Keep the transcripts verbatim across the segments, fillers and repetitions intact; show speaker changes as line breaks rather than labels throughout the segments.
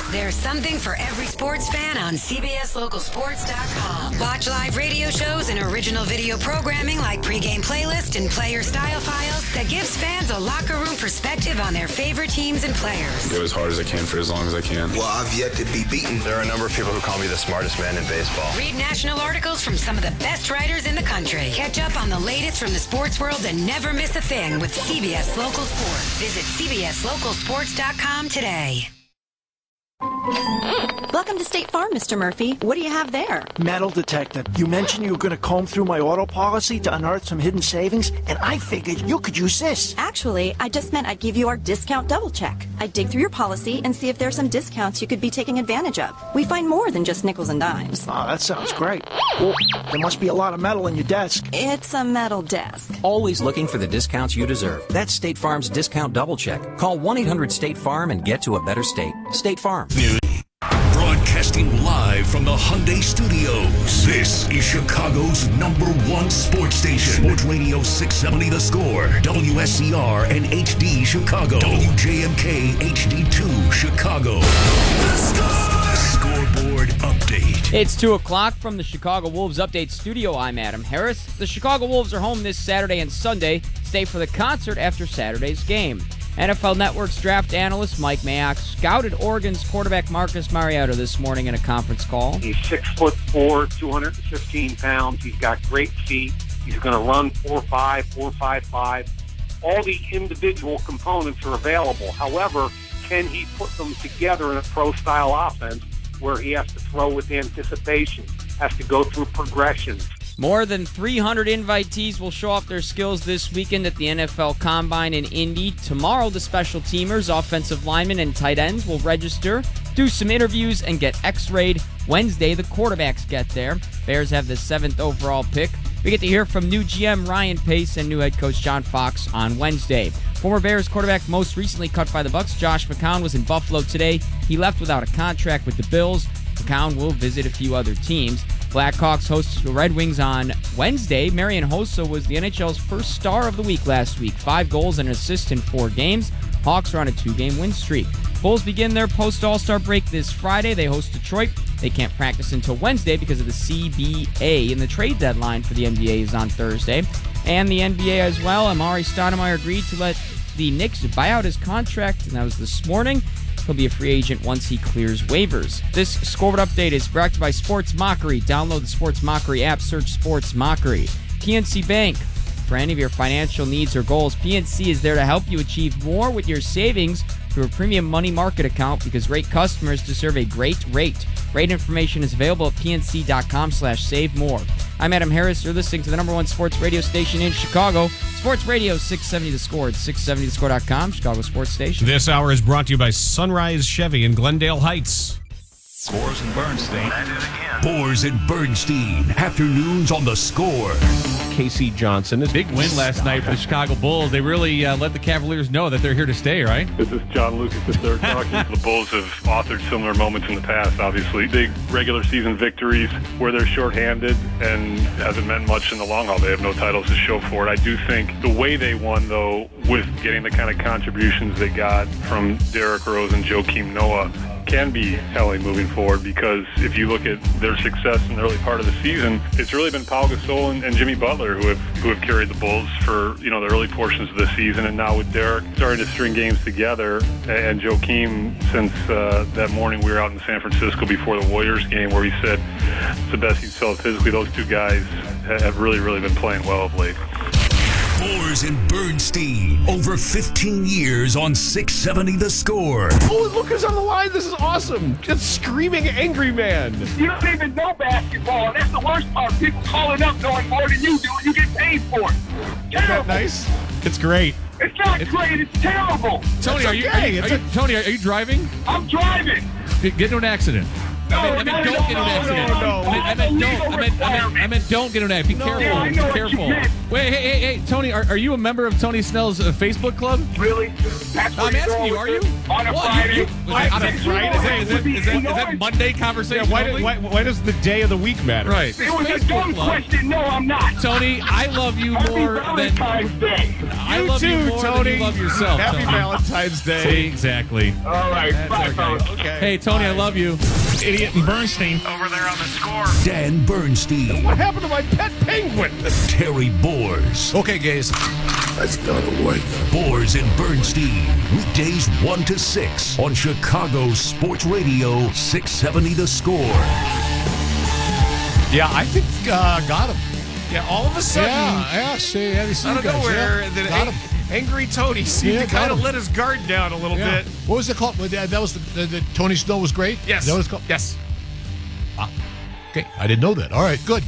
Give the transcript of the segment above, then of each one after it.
There's something for every sports fan on C B S Local Sports dot com. Watch live radio shows and original video programming like pregame playlist and player style files that gives fans a locker room perspective on their favorite teams and players.
Go as hard as I can for as long as I can.
Well, I've yet to be beaten.
There are a number of people who call me the smartest man in baseball.
Read national articles from some of the best writers in the country. Catch up on the latest from the sports world and never miss a thing with C B S Local Sports. Visit C B S Local Sports dot com today.
Welcome to State Farm, Mister Murphy. What do you have there?
Metal detector. You mentioned you were going to comb through my auto policy to unearth some hidden savings, and I figured you could use this.
Actually, I just meant I'd give you our discount double check. I'd dig through your policy and see if there's some discounts you could be taking advantage of. We find more than just nickels and dimes.
Oh, that sounds great. Well, there must be a lot of metal in your desk.
It's a metal desk.
Always looking for the discounts you deserve. That's State Farm's Discount Double Check. Call one eight hundred state farm and get to a better state. State Farm.
Broadcasting live from the Hyundai Studios. This is Chicago's number one sports station. Sports Radio six seventy The Score. W S C R and H D Chicago. W J M K H D two Chicago. The Score! Scoreboard update.
It's two o'clock from the Chicago Wolves Update Studio. I'm Adam Harris. The Chicago Wolves are home this Saturday and Sunday. Stay for the concert after Saturday's game. N F L Network's draft analyst Mike Mayock scouted Oregon's quarterback Marcus Mariota this morning in a conference call.
He's six foot four, two hundred fifteen pounds. He's got great feet. He's going to run four five, four five five. All the individual components are available. However, can he put them together in a pro-style offense where he has to throw with anticipation, has to go through progressions?
More than three hundred invitees will show off their skills this weekend at the N F L Combine in Indy. Tomorrow, the special teamers, offensive linemen, and tight ends will register, do some interviews, and get x-rayed. Wednesday, the quarterbacks get there. Bears have the seventh overall pick. We get to hear from new G M Ryan Pace and new head coach John Fox on Wednesday. Former Bears quarterback most recently cut by the Bucs, Josh McCown, was in Buffalo today. He left without a contract with the Bills. McCown will visit a few other teams. Blackhawks host the Red Wings on Wednesday. Marian Hossa was the N H L's first star of the week last week. Five goals and an assist in four games. Hawks are on a two-game win streak. Bulls begin their post-All-Star break this Friday. They host Detroit. They can't practice until Wednesday because of the C B A, and the trade deadline for the N B A is on Thursday. And the N B A as well. Amari Stoudemire agreed to let the Knicks buy out his contract, and that was this morning. He'll be a free agent once he clears waivers. This scoreboard update is brought to you by Sports Mockery. Download the Sports Mockery app. Search Sports Mockery. P N C Bank. For any of your financial needs or goals, P N C is there to help you achieve more with your savings through a premium money market account because rate customers deserve a great rate. Rate information is available at pnc.com slash save more. I'm Adam Harris. You're listening to the number one sports radio station in Chicago. Sports Radio six seventy The Score. It's six seventy the score dot com, Chicago Sports Station.
This hour is brought to you by Sunrise Chevy in Glendale Heights.
Boers and Bernstein. Boers and Bernstein. Afternoons on The Score.
Casey Johnson. This big win last night for the Chicago Bulls. They really uh, let the Cavaliers know that they're here to stay, right?
This is John Lucas the third talking. The Bulls have authored similar moments in the past, obviously. Big regular season victories where they're shorthanded and hasn't meant much in the long haul. They have no titles to show for it. I do think the way they won, though, with getting the kind of contributions they got from Derrick Rose and Joakim Noah, can be telling moving forward, because if you look at their success in the early part of the season, it's really been Pau Gasol and, and Jimmy Butler who have who have carried the Bulls for, you know, the early portions of the season, and now with Derrick starting to string games together, and Joakim, since uh, that morning we were out in San Francisco before the Warriors game where he said it's the best he's felt physically, those two guys have really, really been playing well of late.
Boers and Bernstein, over fifteen years on six seventy The Score.
Oh, look who's on the line. This is awesome. Just screaming angry man.
You don't even know basketball, and that's the worst part. People calling up knowing more than you do, and you get paid for it. Terrible.
Isn't that nice? It's great.
It's not it's, great. It's terrible.
Tony, are you, are you, are you, Tony, are you driving?
I'm driving.
Get into an accident. I mean, I mean, don't get in an accident. I mean, I meant don't. I meant, I meant, I meant don't get in an accident. Be careful. Be careful. Wait, hey, hey, hey, Tony, are, are you a member of Tony Snell's uh, Facebook club?
Really? That's
I'm asking you, are you?
On a
what?
Friday.
You, you, on a Friday? Is that, is that, is that, is that Monday conversation?
Yeah, why, did, why, why does the day of the week matter?
Right.
It was a dumb question. No, I'm not.
Tony, I love you
Happy
more than
Valentine's Day.
I
You
love
too,
you more
Tony.
than you love yourself.
Happy
Tony.
Valentine's Day.
See, exactly.
All right.
That's
Bye,
okay.
fellas.
Okay.
Hey, Tony, I love you.
Idiot and Bernstein.
Over there on the score.
Dan Bernstein.
What happened to my pet penguin?
Terry Boers.
Okay, guys.
Let's go to work. Boers and Bernstein. Weekdays one to six on Chicago's Sports Radio six seventy The Score.
Yeah, I think uh, got him.
Yeah, all of a sudden,
Yeah, yeah, see, yeah, see
out of
guys,
nowhere,
yeah.
the
Got
ang-
him.
angry Tony seemed
Yeah,
to kind
got
of
him.
let his guard down a little
Yeah.
bit.
What was it called? That that was the, the, the Tony Snow was great?
Yes.
That was called?
Yes.
Ah, okay, I didn't know that. All right, good.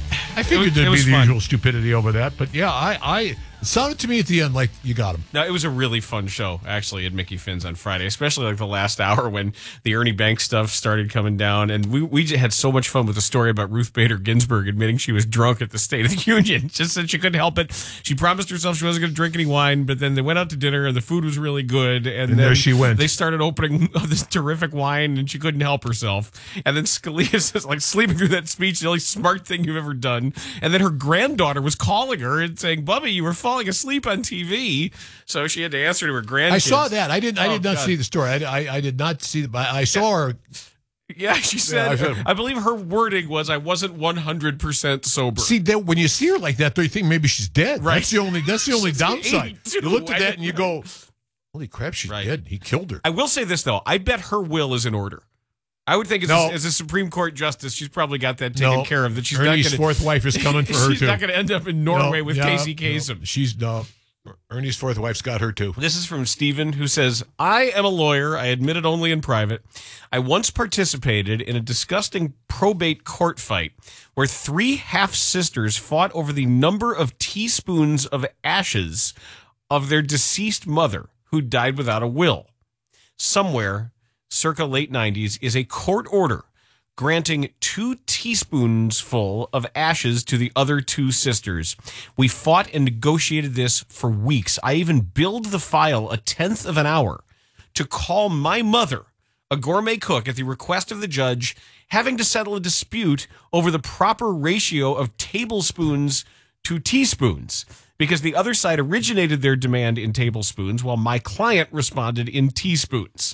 I figured
was- it
there'd be
was
the
fun.
usual stupidity over that, but yeah, I, I it sounded to me at the end like you got him.
No, it was a really fun show, actually, at Mickey Finn's on Friday, especially like the last hour when the Ernie Banks stuff started coming down. And we, we just had so much fun with the story about Ruth Bader Ginsburg admitting she was drunk at the State of the Union. Just said she couldn't help it. She promised herself she wasn't going to drink any wine, but then they went out to dinner and the food was really good. And,
And
then
there she went.
They started opening this terrific wine and she couldn't help herself. And then Scalia says, like, sleeping through that speech, the only smart thing you've ever done. And then her granddaughter was calling her and saying, Bubby, you were falling asleep on T V. So she had to answer to her grandkids.
I saw that. I didn't. I
Oh,
did not
God.
see the story. I, I, I did not see. But I saw her.
Yeah, she said,
I said-
I believe her wording was, I wasn't one hundred percent sober.
See that when you see her like that, though, you think maybe she's dead.
Right.
That's the only. That's the only
She's
downside.
eighty-two.
You looked at
I
that and you
know.
go, "Holy crap, she's
Right.
dead." He killed her.
I will say this, though. I bet her will is in order. I would think as,
No.
a, as a Supreme Court justice, she's probably got that taken
No.
care of. That she's
Ernie's
not gonna,
fourth wife is coming for her
she's
too.
not going to end up in Norway
No,
with
yeah,
Casey
no.
Kasem.
She's no. Ernie's fourth wife's got her too.
This is from Stephen, who says, I am a lawyer. I admit it only in private. I once participated in a disgusting probate court fight where three half-sisters fought over the number of teaspoons of ashes of their deceased mother, who died without a will. Somewhere, circa late nineties, is a court order granting two teaspoons full of ashes to the other two sisters. We fought and negotiated this for weeks. I even billed the file a tenth of an hour to call my mother, a gourmet cook, at the request of the judge, having to settle a dispute over the proper ratio of tablespoons to teaspoons, because the other side originated their demand in tablespoons while my client responded in teaspoons.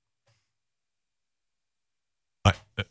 I,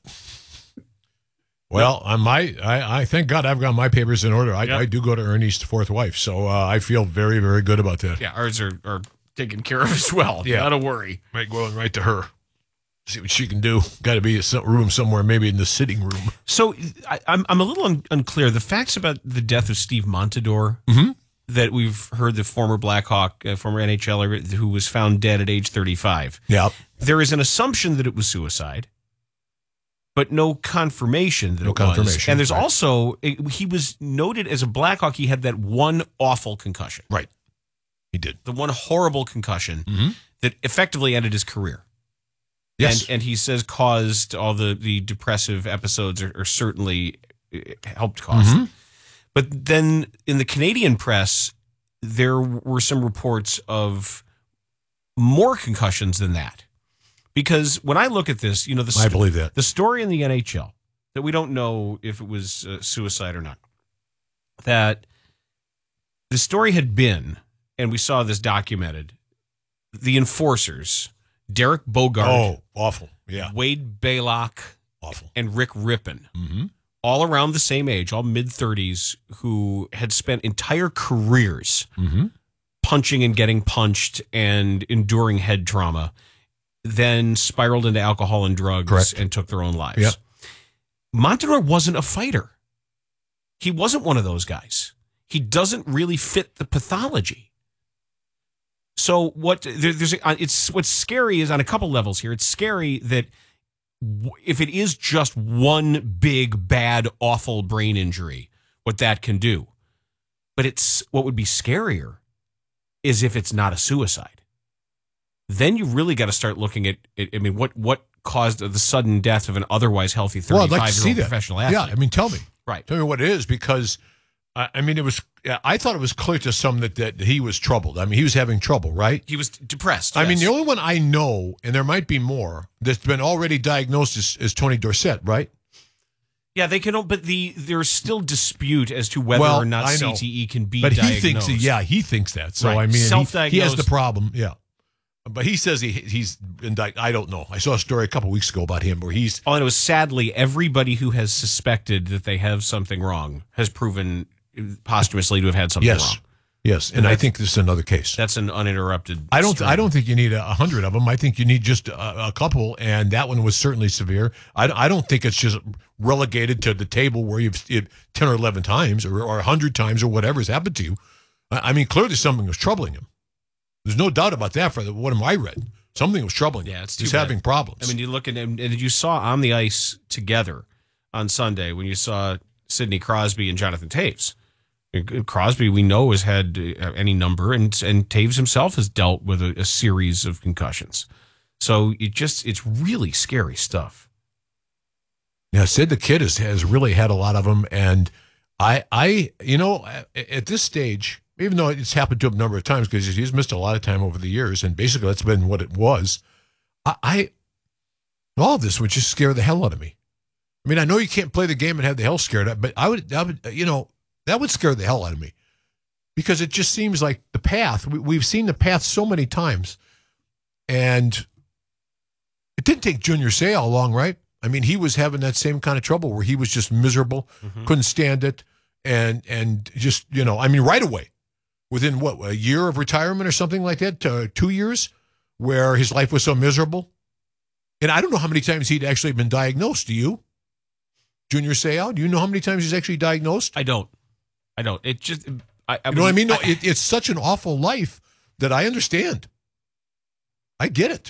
well, on my, I, I thank God I've got my papers in order. I,
Yep.
I do go to Ernie's fourth wife, so uh, I feel very, very good about that.
Yeah, ours are, are taken care of as well.
Yeah.
Not a worry.
Right, going right to her. See what she can do. Got to be a some- room somewhere, maybe in the sitting room.
So I, I'm I'm a little un- unclear. The facts about the death of Steve Montador
Mm-hmm.
that we've heard, the former Blackhawk, uh, former N H L er who was found dead at age thirty-five.
Yeah.
There is an assumption that it was suicide, but no confirmation that
No
it was.
confirmation,
And there's
right.
also, it, he was noted as a Blackhawk. He had that one awful concussion.
Right. He did.
The one horrible concussion
Mm-hmm.
that effectively ended his career.
Yes.
And, and he says caused all the, the depressive episodes, or, or certainly helped cause
Mm-hmm.
them. But then in the Canadian press, there were some reports of more concussions than that. Because when I look at this, you know, the,
I believe that.
the story in the N H L, that we don't know if it was uh, suicide or not, that the story had been, and we saw this documented, the enforcers, Derek Bogart,
Oh, awful. Yeah.
Wade Baylock,
Awful.
and Rick Rippon,
Mm-hmm.
all around the same age, all mid-thirties, who had spent entire careers
Mm-hmm.
punching and getting punched and enduring head trauma, then spiraled into alcohol and drugs
Correct.
and took their own lives.
Yep.
Montador wasn't a fighter. He wasn't one of those guys. He doesn't really fit the pathology. So what there, there's a, it's what's scary is on a couple levels here. It's scary that w- if it is just one big, bad, awful brain injury, what that can do. But it's what would be scarier is if it's not a suicide. Then you really got to start looking at, at I mean, what what caused the sudden death of an otherwise healthy
Well, I'd like to see
thirty-five-year-old
that.
professional athlete.
Yeah, I mean, tell me.
Right.
Tell me what it is, because, I I mean, it was, I thought it was clear to some that, that he was troubled. I mean, he was having trouble, right?
He was depressed.
I mean,
yes.
the only one I know, and there might be more, that's been already diagnosed is, is Tony Dorsett, right?
Yeah, they can, but the there's still dispute as to whether
Well,
or not
I know.
C T E can be
but
diagnosed.
he thinks, yeah, he thinks that. So,
Right.
I mean, he,
Self-diagnosed.
he has the problem, yeah. But he says he he's been di- I don't know. I saw a story a couple weeks ago about him where he's.
Oh, and it was sadly everybody who has suspected that they have something wrong has proven posthumously to have had something
Yes.
wrong.
Yes, and,
And
I
that's-
think this is another case.
That's an uninterrupted.
I don't.
string.
I don't think you need a, a hundred of them. I think you need just a, a couple, and that one was certainly severe. I, I don't think it's just relegated to the table where you've it, ten or eleven times, or or a hundred times, or whatever's happened to you. I, I mean, clearly something was troubling him. There's no doubt about that. For the, what I read, something was troubling him.
Yeah, it's too
He's
bad.
having problems.
I mean, you look at him, and you saw on the ice together on Sunday when you saw Sidney Crosby and Jonathan Taves. Crosby, we know, has had uh, any number, and and Taves himself has dealt with a, a series of concussions. So it just it's really scary stuff.
Yeah, Sid the Kid has, has really had a lot of them, and I, I, you know, at, at this stage, even though it's happened to him a number of times because he's missed a lot of time over the years, and basically that's been what it was. I, I, all of this would just scare the hell out of me. I mean, I know you can't play the game and have the hell scared, but I would, I would, you know, that would scare the hell out of me because it just seems like the path. We, we've seen the path so many times, and it didn't take Junior Seau long, right? I mean, he was having that same kind of trouble where he was just miserable,
Mm-hmm.
couldn't stand it, and and just, you know, I mean, right away, within what, a year of retirement or something like that, to two years, where his life was so miserable. And I don't know how many times he'd actually been diagnosed. Do you? Junior Seau? Do you know how many times he's actually diagnosed?
I don't. I don't. It just. I, I
You know what I mean? No,
I-
it, it's such an awful life that I understand. I get it.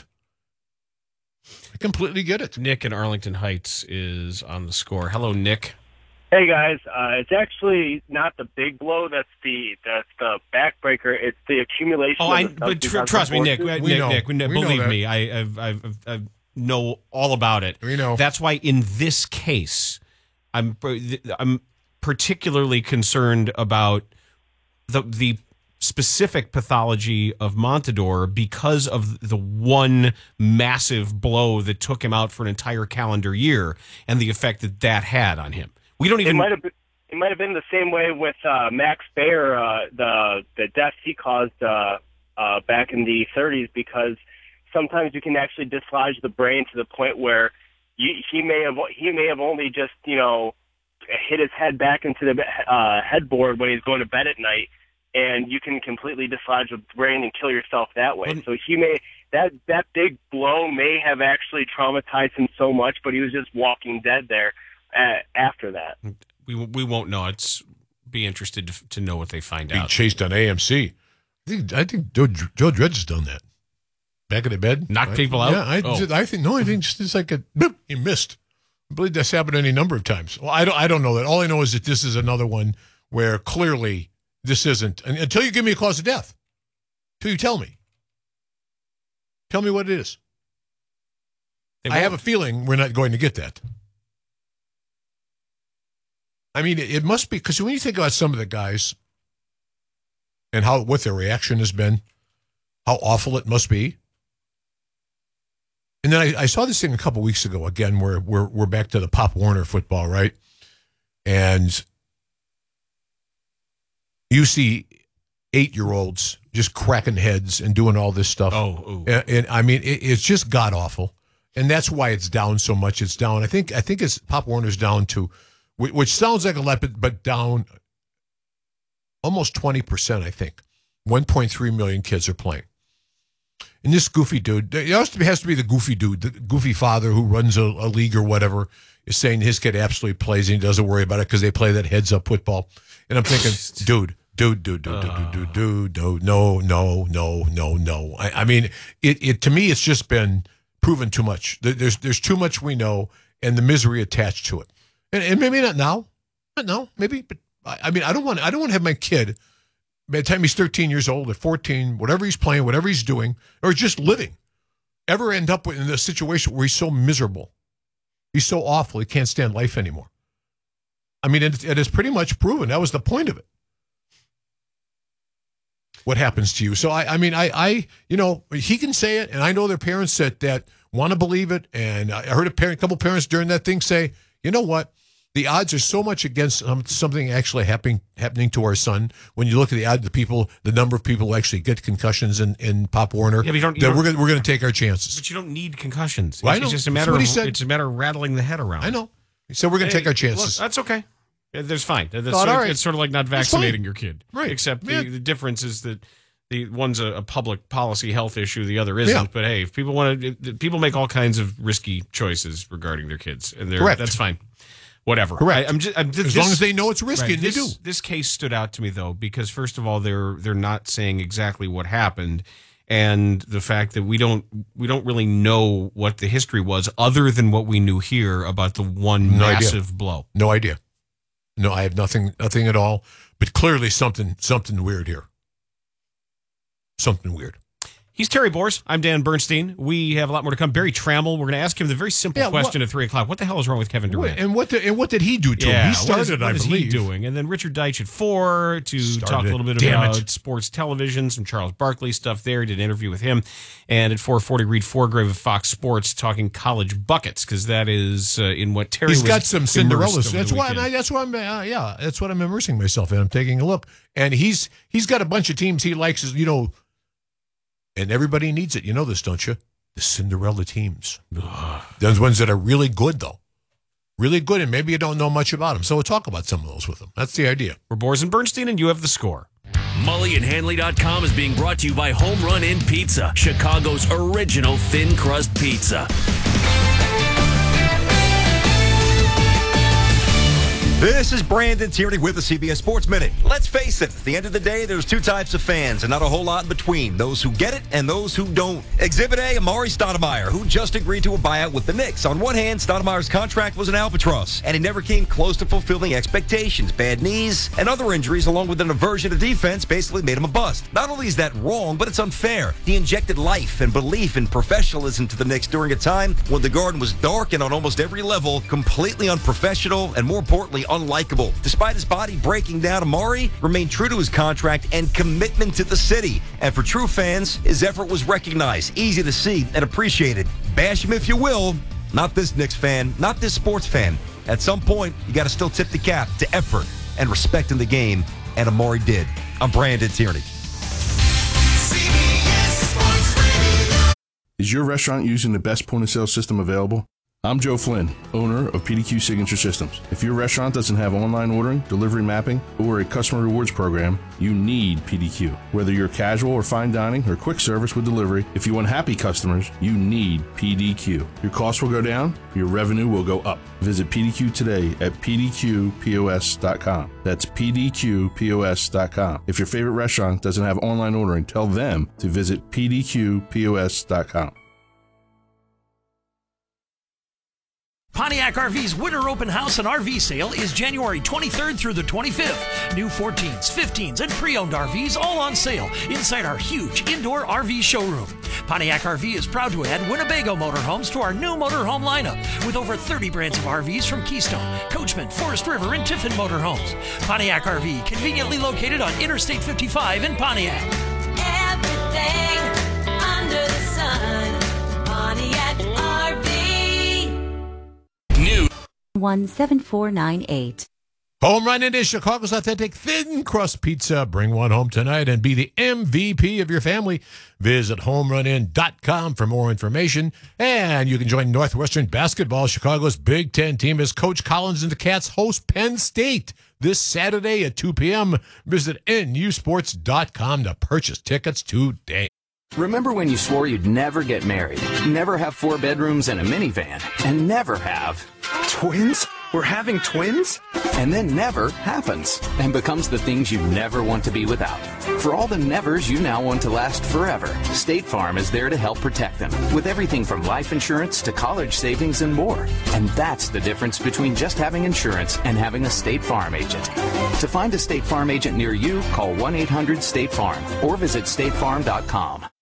I completely get it.
Nick in Arlington Heights is on the score. Hello, Nick.
Hey guys, uh, it's actually not the big blow. That's the that's the backbreaker. It's the accumulation.
Oh,
of
I.
the
But tr-
substance
trust me, Nick.
forces.
Nick, Nick. We know, believe me, I, I've, I've, I know all about it.
We know.
That's why in this case, I'm I'm particularly concerned about the the specific pathology of Montador because of the one massive blow that took him out for an entire calendar year and the effect that that had on him. We don't
It
even.
might have been, it might have been the same way with uh, Max Baer, uh, the the deaths he caused uh, uh, back in the thirties, because sometimes you can actually dislodge the brain to the point where you, he may have he may have only just you know hit his head back into the uh, headboard when he's going to bed at night, and you can completely dislodge the brain and kill yourself that way. So he may that that big blow may have actually traumatized him so much, but he was just walking dead there uh, after that.
We we won't know. It's be interested to, to know what they find
Being
out.
chased on A M C. I think I think Joe, Joe Dredge has done that. Back in the bed,
Knock
I-
people out?
Yeah, I,
Oh.
just- I think no. I think just it's like a boop, he missed. I believe that's happened any number of times. Well, I don't. I don't know that. All I know is that this is another one where clearly this isn't. And until you give me a cause of death, until you tell me, tell me what it is.
They
I have a
won't.
feeling we're not going to get that. I mean, it, it must be because when you think about some of the guys and how what their reaction has been, how awful it must be. And then I, I saw this thing a couple weeks ago again, where we're we're back to the Pop Warner football, right? And you see eight-year-olds just cracking heads and doing all this stuff.
Oh, ooh.
and, and I mean, it, it's just god awful, and that's why it's down so much. It's down. I think I think it's Pop Warner's down to, whi- which sounds like a lot, but, but down almost twenty percent. I think one point three million kids are playing. And this goofy dude, it has to be, has to be the goofy dude, the goofy father who runs a, a league or whatever, is saying his kid absolutely plays and he doesn't worry about it because they play that heads-up football. And I'm thinking, dude, dude, dude, dude, dude, dude, dude, dude, no, no, no, no, no. I, I mean, it, it to me, it's just been proven too much. There- There's there's too much we know and the misery attached to it. And, and maybe not now, not now, maybe, but I, I mean, I don't want I don't want to have my kid, by the time he's thirteen years old or fourteen, whatever he's playing, whatever he's doing, or just living, ever end up in a situation where he's so miserable. He's so awful, he can't stand life anymore. I mean, it, it is pretty much proven. That was the point of it. What happens to you? So, I, I mean, I, I, you know, he can say it, and I know there are parents that, that want to believe it, and I heard a parent, couple parents during that thing say, you know what? The odds are so much against um, something actually happening happening to our son. When you look at the odd, the people, the number of people who actually get concussions in, in Pop Warner,
yeah, but you don't, you
that
don't,
we're going we're going to take our chances.
But you don't need concussions.
Well,
It's,
I know.
it's just a
That's
matter
what
of
he said.
it's a matter of rattling the head around.
I know. He said we're going to
Hey,
take our chances.
Look, that's okay. Yeah, There's fine. That's
Thought,
sort,
all right.
It's sort of like not
That's fine.
vaccinating your kid,
Right.
Except
Yeah.
the, the difference is that the one's a, a public policy health issue, the other isn't.
Yeah.
But hey, if people want to, people make all kinds of risky choices regarding their kids, and they're,
Correct.
that's fine. Whatever.
Correct.
I, I'm just I'm,
As
this,
long as they know it's risky,
right,
and they
this,
do.
This case stood out to me though because first of all, they're they're not saying exactly what happened, and the fact that we don't we don't really know what the history was other than what we knew here about the one
No
massive
idea.
blow.
No idea. No, I have nothing, nothing at all. But clearly, something, something weird here. Something weird.
He's Terry Bors. I'm Dan Bernstein. We have a lot more to come. Barry Trammell. We're going to ask him the very simple
Yeah,
question
what-
at three o'clock. What the hell is wrong with Kevin Durant?
And what? The, and what did he do to
yeah,
him? He started,
what is, what
I
is
believe.
he doing? And then Richard Deitch at four to
Started
talk a
it.
little bit
Damn
about
it.
sports television, some Charles Barkley stuff there. Did an interview with him. And at four forty, Reed Forgrave of Fox Sports talking college buckets because that is uh, in what Terry
He's
was
got some
immersed
Cinderellas.
over
That's
the
why.
weekend.
I, that's why I'm. Uh, yeah, that's what I'm immersing myself in. I'm taking a look, and he's he's got a bunch of teams he likes. You know, and everybody needs it. You know this, don't you? The Cinderella teams. Those ones that are really good, though. Really good, and maybe you don't know much about them. So we'll talk about some of those with them. That's the idea.
We're Bors and Bernstein, and you have the score.
Mully and Hanley dot com is being brought to you by Home Run Inn Pizza, Chicago's original thin crust pizza.
This is Brandon Tierney with the C B S Sports Minute. Let's face it, at the end of the day, there's two types of fans and not a whole lot in between. Those who get it and those who don't. Exhibit A, Amari Stoudemire, who just agreed to a buyout with the Knicks. On one hand, Stoudemire's contract was an albatross, and he never came close to fulfilling expectations. Bad knees and other injuries, along with an aversion to defense, basically made him a bust. Not only is that wrong, but it's unfair. He injected life and belief in professionalism to the Knicks during a time when the Garden was dark and on almost every level, completely unprofessional, and more importantly, unlikable. Despite his body breaking down, Amari remained true to his contract and commitment to the city. And for true fans, his effort was recognized, easy to see, and appreciated. Bash him if you will. Not this Knicks fan, not this sports fan. At some point, you got to still tip the cap to effort and respect in the game, and Amari did. I'm Brandon Tierney.
Is your restaurant using the best point-of-sale system available? I'm Joe Flynn, owner of P D Q Signature Systems. If your restaurant doesn't have online ordering, delivery mapping, or a customer rewards program, you need P D Q. Whether you're casual or fine dining or quick service with delivery, if you want happy customers, you need P D Q. Your costs will go down, your revenue will go up. Visit P D Q today at P D Q P O S dot com. That's P D Q P O S dot com. If your favorite restaurant doesn't have online ordering, tell them to visit P D Q P O S dot com.
Pontiac R V's Winter Open House and R V Sale is January twenty-third through the twenty-fifth. New fourteens, fifteens, and pre-owned R Vs all on sale inside our huge indoor R V showroom. Pontiac R V is proud to add Winnebago motorhomes to our new motorhome lineup with over thirty brands of R Vs from Keystone, Coachman, Forest River, and Tiffin Motorhomes. Pontiac R V, conveniently located on Interstate fifty-five in Pontiac.
Everything under the sun, Pontiac R V.
New
one seven four nine eight.
Home run into Chicago's authentic thin crust pizza. Bring one home tonight and be the M V P of your family. Visit home run in dot com for more information. And you can join Northwestern basketball. Chicago's Big Ten team as Coach Collins and the Cats host Penn State this Saturday at two p.m. Visit N U sports dot com to purchase tickets today.
Remember when you swore you'd never get married, never have four bedrooms and a minivan, and never have twins? We're having twins? And then never happens and becomes the things you never want to be without. For all the nevers you now want to last forever, State Farm is there to help protect them with everything from life insurance to college savings and more. And that's the difference between just having insurance and having a State Farm agent. To find a State Farm agent near you, call one eight hundred state farm or visit state farm dot com.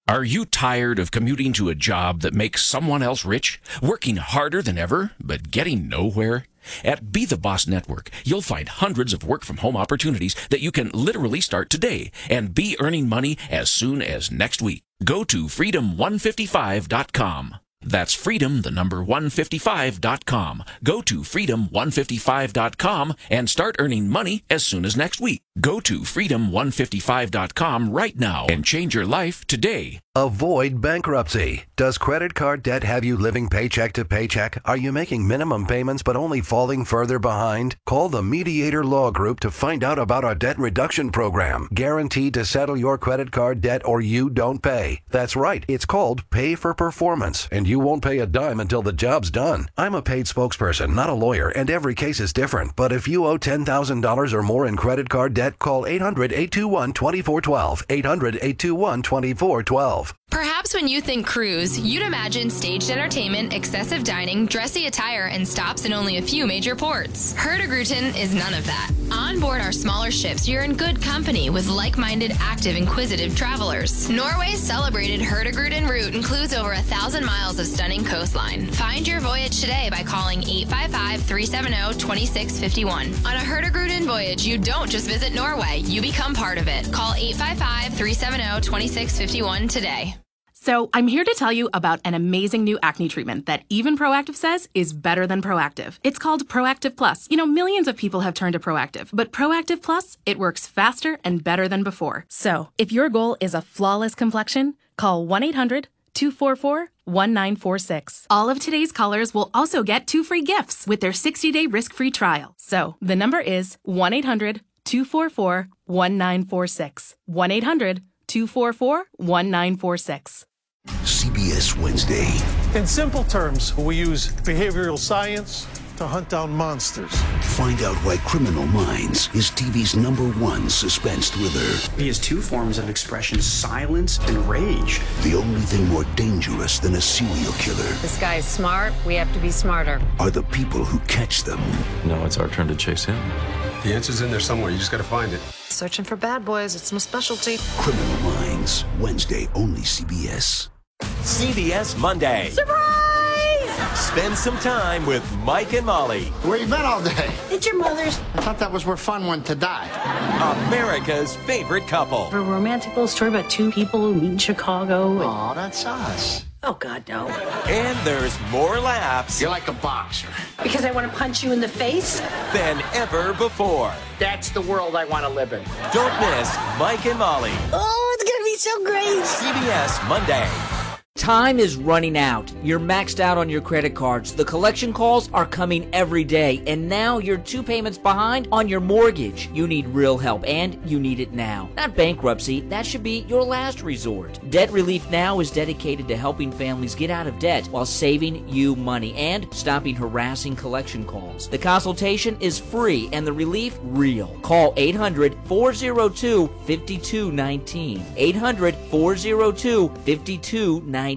Are you tired of commuting to a job that makes someone else rich, working harder than ever, but getting nowhere? At Be The Boss Network, you'll find hundreds of work-from-home opportunities that you can literally start today and be earning money as soon as next week. Go to freedom one fifty-five dot com. That's freedom, the number one fifty-five dot com. Go to freedom one fifty-five dot com and start earning money as soon as next week. Go to freedom one fifty-five dot com right now and change your life today.
Avoid bankruptcy. Does credit card debt have you living paycheck to paycheck? Are you making minimum payments but only falling further behind? Call the Mediator Law Group to find out about our debt reduction program. Guaranteed to settle your credit card debt or you don't pay. That's right. It's called Pay for Performance, and you won't pay a dime until the job's done. I'm a paid spokesperson, not a lawyer, and every case is different. But if you owe ten thousand dollars or more in credit card debt, call eight hundred, eight two one, two four one two. eight hundred, eight two one, two four one two.
Perhaps when you think cruise, you'd imagine staged entertainment, excessive dining, dressy attire, and stops in only a few major ports. Hurtigruten is none of that. On board our smaller ships, you're in good company with like-minded, active, inquisitive travelers. Norway's celebrated Hurtigruten route includes over a thousand miles of stunning coastline. Find your voyage today by calling eight five five, three seven zero, two six five one. On a Hurtigruten voyage, you don't just visit Norway, you become part of it. Call eight five five, three seven zero, two six five one today.
So I'm here to tell you about an amazing new acne treatment that even Proactive says is better than Proactive. It's called Proactive Plus. You know, millions of people have turned to Proactive, but Proactive Plus, it works faster and better than before. So if your goal is a flawless complexion, call one eight hundred, two four four, one nine four six. All of today's callers will also get two free gifts with their sixty-day risk-free trial. So the number is one eight hundred, two four four, one nine four six. one eight hundred, two four four, one nine four six.
C B S Wednesday.
In simple terms, we use behavioral science to hunt down monsters.
Find out why Criminal Minds is T V's number one suspense thriller.
He has two forms of expression, silence and rage.
The only thing more dangerous than a serial killer
This guy is smart. We have to be smarter.
are the people who catch them.
No, it's our turn to chase him.
The answer's in there somewhere. You just got to find it.
Searching for bad boys. It's my specialty.
Criminal Minds, Wednesday, only C B S.
C B S Monday.
Surprise!
Spend some time with Mike and Molly.
Where you been all day?
It's your mother's.
I thought that was where fun went to die.
America's favorite couple.
A romantic little story about two people who meet in Chicago.
Oh, that's us.
Oh, God, no.
And there's more laughs.
You're like a boxer.
Because I want to punch you in the face?
Than ever before.
That's the world I want to live in.
Don't miss Mike and Molly.
Oh, it's going to be so great.
C B S Monday.
Time is running out. You're maxed out on your credit cards. The collection calls are coming every day, and now you're two payments behind on your mortgage. You need real help, and you need it now. Not bankruptcy. That should be your last resort. Debt Relief Now is dedicated to helping families get out of debt while saving you money and stopping harassing collection calls. The consultation is free and the relief real. Call eight hundred, four oh two, five two one nine. eight hundred, four oh two, five two one nine.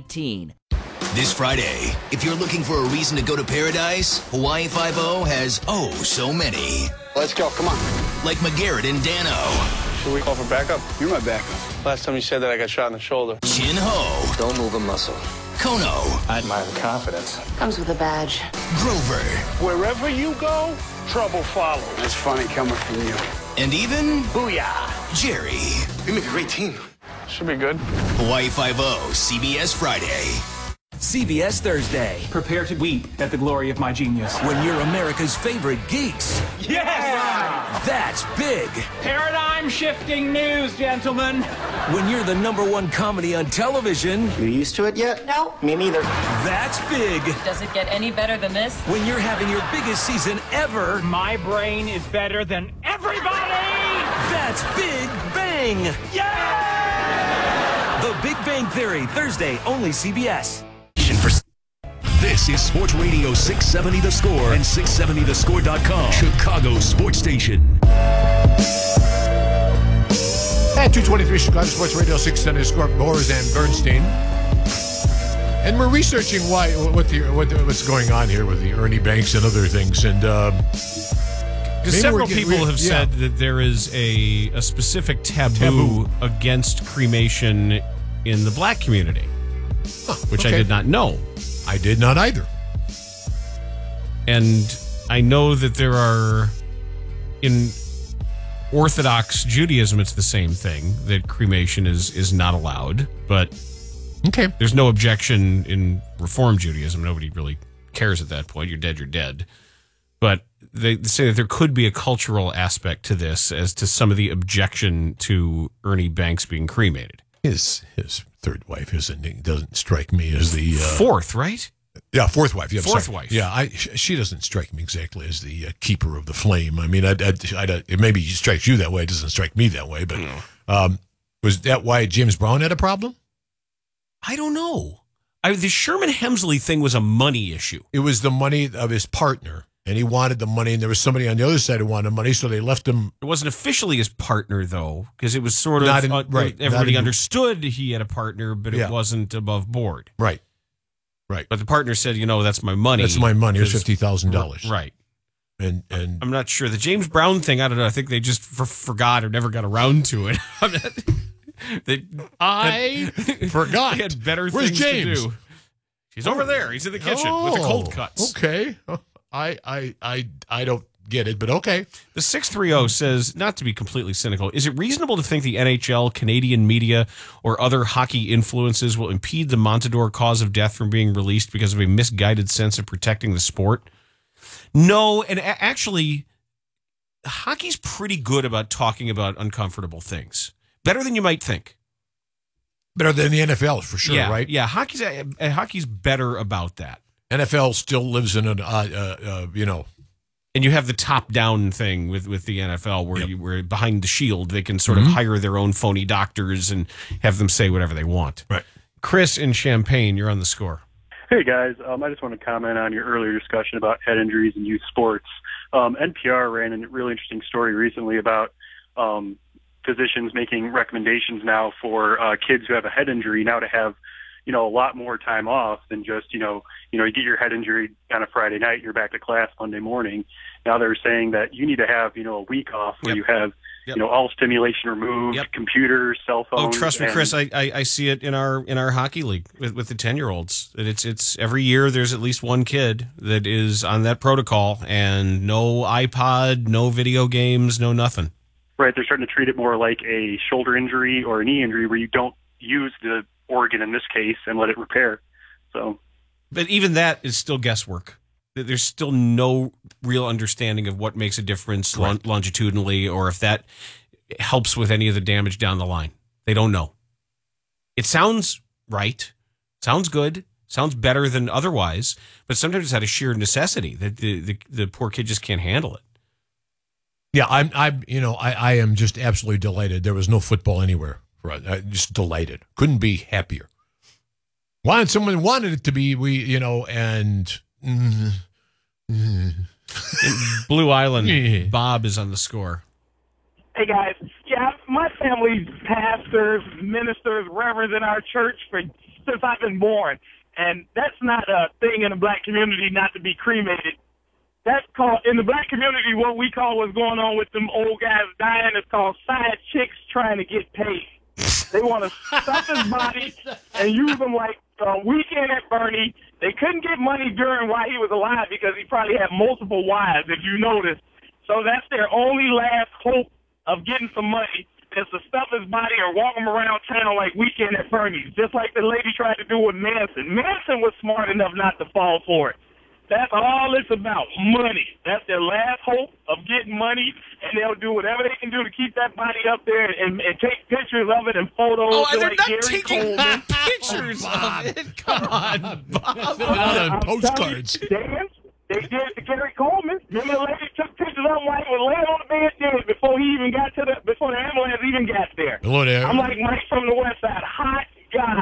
This Friday, if you're looking for a reason to go to paradise, Hawaii Five-O has oh so many.
Let's go, come on.
Like McGarrett and Dano.
Should we call for backup? You're my backup. Last time you said that, I got shot in the shoulder.
Chin Ho.
Don't move a muscle.
Kono.
I admire the confidence.
Comes with a badge.
Grover.
Wherever you go, trouble follows.
That's funny coming from you.
And even
Booyah.
Jerry.
We make a great team. Should be good.
Hawaii Five-O, C B S Friday.
C B S Thursday.
Prepare to weep at the glory of my genius.
When you're America's favorite geeks.
Yes!
That's big.
Paradigm shifting news, gentlemen.
When you're the number one comedy on television.
You used to it yet?
No.
Me neither.
That's big.
Does it get any better than this?
When you're having your biggest season ever.
My brain is better than everybody!
That's Big Bang.
Yeah!
The Big Bang Theory, Thursday, only C B S.
This is Sports Radio six seventy The Score and six seventy the score dot com, Chicago Sports Station.
At two twenty-three Chicago Sports Radio six seventy The Score, Boers and Bernstein. And we're researching why what the what what's going on here with the Ernie Banks and other things. And uh,
Because several getting, people have yeah. said that there is a, a specific taboo, taboo against cremation in the black community,
huh,
which
okay.
I did not know.
I did not either.
And I know that there are, in Orthodox Judaism, it's the same thing, that cremation is, is not allowed. But
okay,
there's no objection in Reform Judaism. Nobody really cares at that point. You're dead, you're dead. But they say that there could be a cultural aspect to this as to some of the objection to Ernie Banks being cremated.
His his third wife isn't doesn't strike me as the uh,
fourth, right?
Yeah, fourth wife. Yeah,
fourth
sorry.
wife.
Yeah, I she doesn't strike me exactly as the uh, keeper of the flame. I mean, I, I, I, it maybe strikes you that way. It doesn't strike me that way. But
no.
um, was that why James Brown had a problem?
I don't know. I, the Sherman Hemsley thing was a money issue.
It was the money of his partner, and he wanted the money, and there was somebody on the other side who wanted the money, so they left him.
It wasn't officially his partner, though, because it was sort of
Not in,
uh,
right.
Everybody
in,
understood he had a partner, but it
yeah.
wasn't above board.
Right. Right.
But the partner said, you know, that's my money.
That's my money. It's fifty thousand dollars.
Right.
And and
I'm not sure. The James Brown thing, I don't know. I think they just for, forgot or never got around to it. I'm not, they,
I
had,
forgot.
They had better
Where's
things
James?
to do. He's over there. He's in the kitchen
oh,
with the cold cuts.
Okay. I, I, I, I don't get it, but okay.
The six three zero says, not to be completely cynical, is it reasonable to think the N H L, Canadian media, or other hockey influences will impede the Montador cause of death from being released because of a misguided sense of protecting the sport? No, and a- actually, hockey's pretty good about talking about uncomfortable things. Better than you might think.
Better than the N F L, for sure,
yeah,
right?
Yeah, hockey's, uh, hockey's better about that.
N F L still lives in an, uh, uh, uh, you know,
and you have the top-down thing with, with the N F L where,
yep.
you, where behind the shield, they can sort
mm-hmm.
of hire their own phony doctors and have them say whatever they want.
Right.
Chris in Champaign, you're on the score.
Hey, guys. Um, I just want to comment on your earlier discussion about head injuries in youth sports. Um, N P R ran a really interesting story recently about um, physicians making recommendations now for uh, kids who have a head injury now to have, you know, a lot more time off than just, you know, you know, you get your head injury on a Friday night, you're back to class Monday morning. Now they're saying that you need to have, you know, a week off where
yep.
you have,
yep.
you know, all stimulation removed,
yep.
computers, cell phones.
Oh, trust me,
and,
Chris, I, I I see it in our in our hockey league with, with the ten-year-olds. That it's it's every year there's at least one kid that is on that protocol, and no iPod, no video games, no nothing.
Right, they're starting to treat it more like a shoulder injury or a knee injury where you don't use the organ in this case and let it repair. So,
but even that is still guesswork. There's still no real understanding of what makes a difference long, longitudinally, or if that helps with any of the damage down the line. They don't know. It sounds right, sounds good, sounds better than otherwise, but sometimes it's out of sheer necessity that the, the, the poor kid just can't handle it.
Yeah, I'm, I'm, you know, I, I am just absolutely delighted. There was no football anywhere. Right, I'm just delighted. Couldn't be happier. Wanted someone wanted it to be. We, you know, and mm,
mm. Blue Island. Bob is on the score.
Hey guys, yeah, my family's pastors, ministers, reverends in our church for since I've been born, and that's not a thing in the black community not to be cremated. That's called, in the black community, what we call what's going on with them old guys dying is called side chicks trying to get paid. They want to stuff his body and use him like a weekend at Bernie. They couldn't get money during while he was alive because he probably had multiple wives, if you notice. So that's their only last hope of getting some money is to stuff his body or walk him around town like weekend at Bernie's, just like the lady tried to do with Manson. Manson was smart enough not to fall for it. That's all it's about, money. That's their last hope of getting money, and they'll do whatever they can do to keep that body up there and, and take pictures of it and photos.
Oh, and they're
like
not
Gary
taking
Coleman.
pictures of it. Come on, Bob.
Not on postcards.
Dan, they did it to Gary Coleman. Remember the lady took pictures of him while he was laying on the bed dead before he even got to the, before the ambulance even got there.
Hello there.
I'm like Mike from the West Side. Hot God.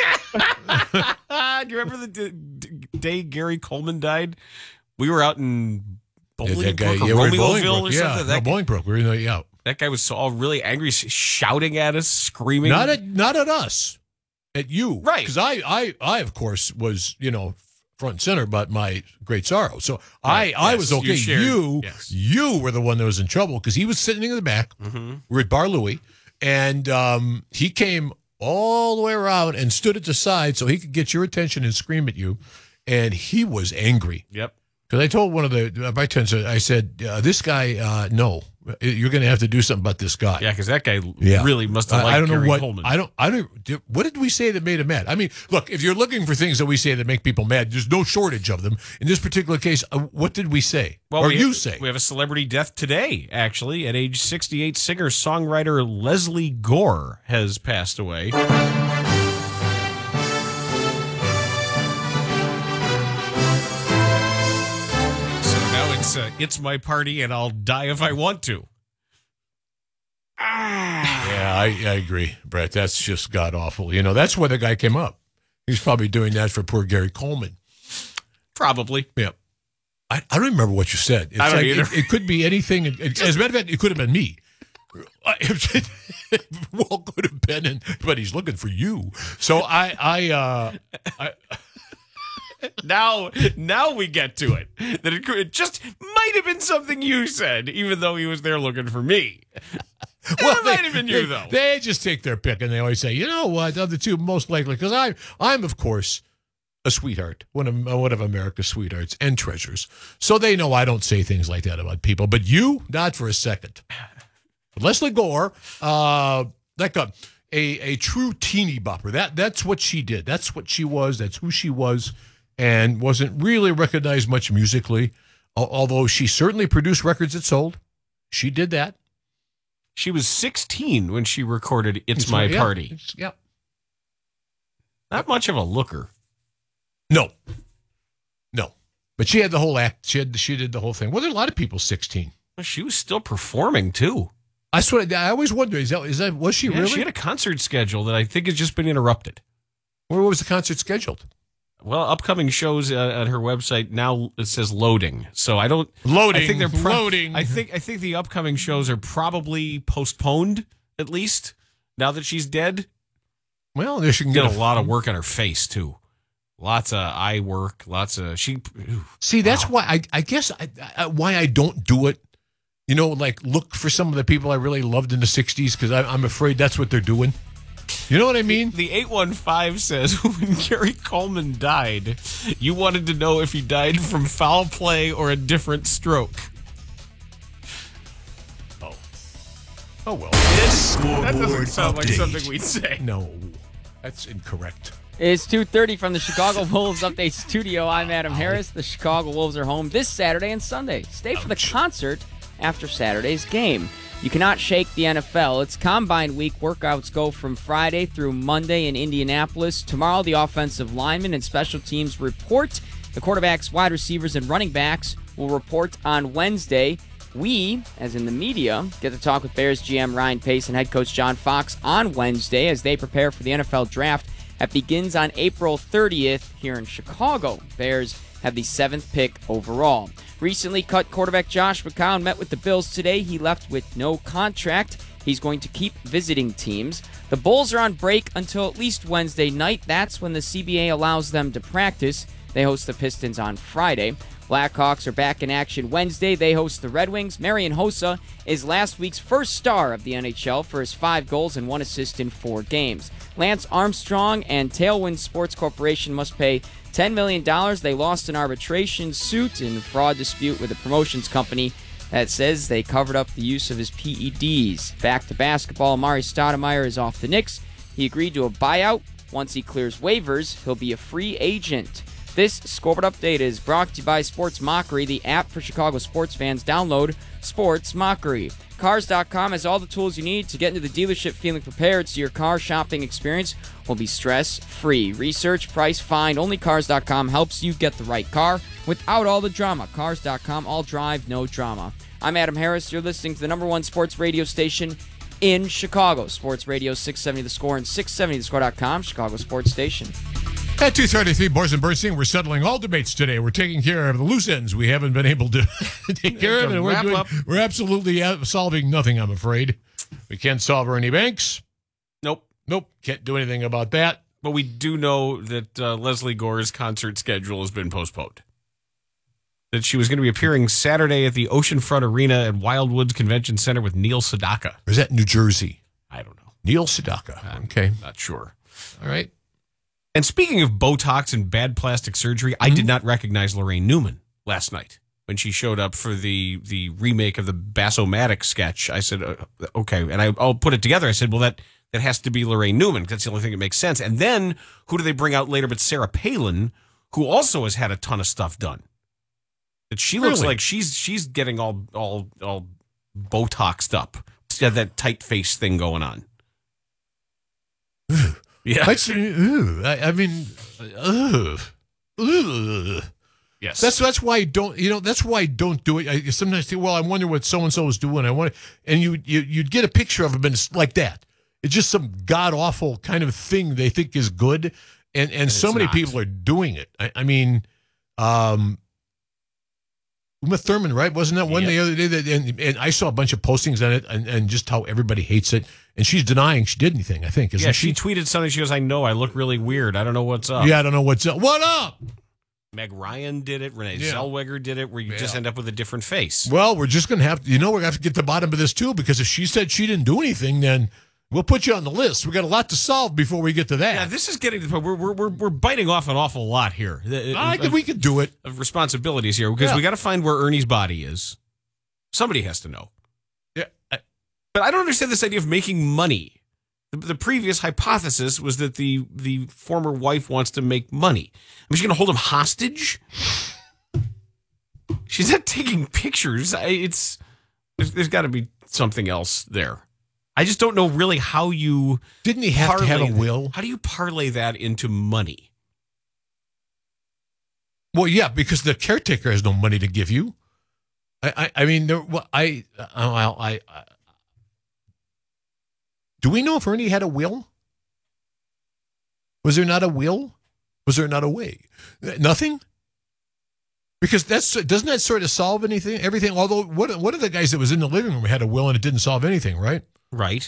Do you remember the d- d- day Gary Coleman died? We were out in Bolingbrook
yeah, guy,
or
yeah,
Romeoville or
yeah,
something. That
no, Bolingbrook. We were in the, yeah.
That guy was so all really angry, shouting at us, screaming.
Not at not at us, at you,
right?
Because I, I, I, of course, was you know front and center about my great sorrow. So right. I, I
yes,
was okay.
You,
you,
yes.
you were the one that was in trouble because he was sitting in the back.
Mm-hmm.
We're at Bar Louie, and um, he came all the way around and stood at the side so he could get your attention and scream at you. And he was angry.
Yep.
Because I told one of the bartenders, I said, uh, this guy, uh, no, you're going to have to do something about this guy.
Yeah, because that guy
Yeah.
really must have
I-
liked
I don't know
Gary
what
Coleman.
I don't. I don't. did- What did we say that made him mad? I mean, look, if you're looking for things that we say that make people mad, there's no shortage of them. In this particular case, uh, what did we say?
Well,
or
we
you
have,
say?
We have a celebrity death today, actually. At age sixty-eight, singer-songwriter Leslie Gore has passed away. So now it's uh, It's My Party and I'll Die If I Want To.
Yeah, I, I agree, Brett. That's just god awful. You know, that's why the guy came up. He's probably doing that for poor Gary Coleman.
Probably.
Yeah. I, I don't remember what you said. It's
I don't
like,
either.
It, it could be anything. It, as a matter of fact, it could have been me. Well, could have been, and, but he's looking for you. So I, I, uh, I
Now, now we get to it. That it, could, it just might have been something you said, even though he was there looking for me.
well,
it might have been you,
they,
though.
They just take their pick, and they always say, you know what, of the two, most likely, because I'm, I'm of course, a sweetheart, one of one of America's sweethearts and treasures. So they know I don't say things like that about people. But you, not for a second. Leslie Gore, uh, like a, a a true teeny bopper. That that's what she did. That's what she was. That's who she was, and wasn't really recognized much musically. Al- Although she certainly produced records that sold. She did that.
She was sixteen when she recorded It's,
It's
My
my- yeah,
Party.
it's- yeah.
Not much of a looker.
No, no. But she had the whole act. She had she did the whole thing. Well, there are a lot of people sixteen.
Well, she was still performing, too.
I swear, I always wonder, is that, is that was she
Yeah,
really?
She had a concert schedule that I think has just been interrupted.
Where was the concert scheduled?
Well, upcoming shows uh, on her website now it says loading. So I don't
Loading,
I think they're pro-
loading.
I think I think the upcoming shows are probably postponed at least now that she's dead.
Well, there she can
Did
get
a lot of work on her face too. Lots of eye work. Lots of she. Ooh,
See, that's
wow.
why I, I guess I, I, why I don't do it. You know, like look for some of the people I really loved in the sixties because I'm afraid that's what they're doing. You know what I mean?
The eight one five says when Gary Coleman died, you wanted to know if he died from foul play or a different stroke.
Oh. Oh, well.
This, that doesn't
Scoreboard
sound like
update.
something we'd say.
No, that's incorrect.
It's two thirty from the Chicago Wolves Update Studio. I'm Adam Harris. The Chicago Wolves are home this Saturday and Sunday. Stay for the concert after Saturday's game. You cannot shake the N F L. It's Combine Week. Workouts go from Friday through Monday in Indianapolis. Tomorrow, the offensive linemen and special teams report. The quarterbacks, wide receivers, and running backs will report on Wednesday. We, as in the media, get to talk with Bears G M Ryan Pace and head coach John Fox on Wednesday as they prepare for the N F L Draft that begins on April thirtieth here in Chicago. Bears have the seventh pick overall. Recently cut quarterback Josh McCown met with the Bills today. He left with no contract. He's going to keep visiting teams. The Bulls are on break until at least Wednesday night. That's when the C B A allows them to practice. They host the Pistons on Friday. Blackhawks are back in action Wednesday. They host the Red Wings. Marian Hossa is last week's first star of the N H L for his five goals and one assist in four games. Lance Armstrong and Tailwind Sports Corporation must pay ten million dollars. They lost an arbitration suit in a fraud dispute with a promotions company that says they covered up the use of his P E Ds. Back to basketball, Amari Stoudemire is off the Knicks. He agreed to a buyout. Once he clears waivers, he'll be a free agent. This Scoreboard Update is brought to you by Sports Mockery, the app for Chicago sports fans. Download Sports Mockery. Cars dot com has all the tools you need to get into the dealership feeling prepared so your car shopping experience will be stress-free. Research, price, find. Only Cars dot com helps you get the right car without all the drama. Cars dot com, all drive, no drama. I'm Adam Harris. You're listening to the number one sports radio station in Chicago. Sports Radio six seventy The Score and six seventy the score dot com, Chicago Sports Station.
At two thirty-three, Boris and Bernstein, we're settling all debates today. We're taking care of the loose ends we haven't been able to take care of. And we're, doing, we're absolutely solving nothing, I'm afraid. We can't solve Ernie Banks.
Nope.
Nope. Can't do anything about that.
But we do know that uh, Leslie Gore's concert schedule has been postponed. That she was going to be appearing Saturday at the Oceanfront Arena at Wildwoods Convention Center with Neil Sedaka.
Or is that New Jersey?
I don't know.
Neil Sedaka. Okay.
Not sure.
All right.
And speaking of Botox and bad plastic surgery, mm-hmm. I did not recognize Lorraine Newman last night when she showed up for the the remake of the Bass-O-Matic sketch. I said, uh, okay. And I, I'll put it together. I said, well, that, that has to be Lorraine Newman because that's the only thing that makes sense. And then who do they bring out later but Sarah Palin, who also has had a ton of stuff done. That she looks
Really?
like she's she's getting all all all Botoxed up. She's got that tight face thing going on. Yeah.
That's, ew, I, I mean, ugh, ugh.
Yes.
That's that's why I don't. You know, that's why I don't do it. I sometimes think, well, I wonder what so and so is doing. I want, and you you you'd get a picture of them, and it's like that. It's just some god awful kind of thing they think is good, and and, and so many
not.
people are doing it. I, I mean, um. Uma Thurman, right? Wasn't that one
Yep.
the other day? That and, and I saw a bunch of postings on it, and, and just how everybody hates it. And she's denying she did anything. I think, isn't
Yeah,
she?
she tweeted something. She goes, "I know I look really weird. I don't know what's up."
Yeah, I don't know what's up. What up?
Meg Ryan did it. Renee
Yeah.
Zellweger did it. Where you just
Yeah.
end up with a different face.
Well, we're just gonna have to. You know, we're gonna have to get to the bottom of this too, because if she said she didn't do anything, then we'll put you on the list. We got a lot to solve before we get to that.
Yeah, this is getting to the point. We're we're we're, we're biting off an awful lot here.
I think we could do it.
Of responsibilities here because
Yeah.
we got to find where Ernie's body is. Somebody has to know.
Yeah, I,
But I don't understand this idea of making money. The, the previous hypothesis was that the the former wife wants to make money. I mean, she's going to hold him hostage? She's not taking pictures. I, it's there's, there's got to be something else there. I just don't know really how you
didn't he have to have a
parlay-
will?
How do you parlay that into money?
Well, yeah, because the caretaker has no money to give you. I, I, I mean, there, well, I, I, I, I, do we know if Ernie had a will? Was there not a will? Was there not a way? Nothing. Because that's doesn't that sort of solve anything? Everything. Although one one of the guys that was in the living room had a will and it didn't solve anything, right?
Right.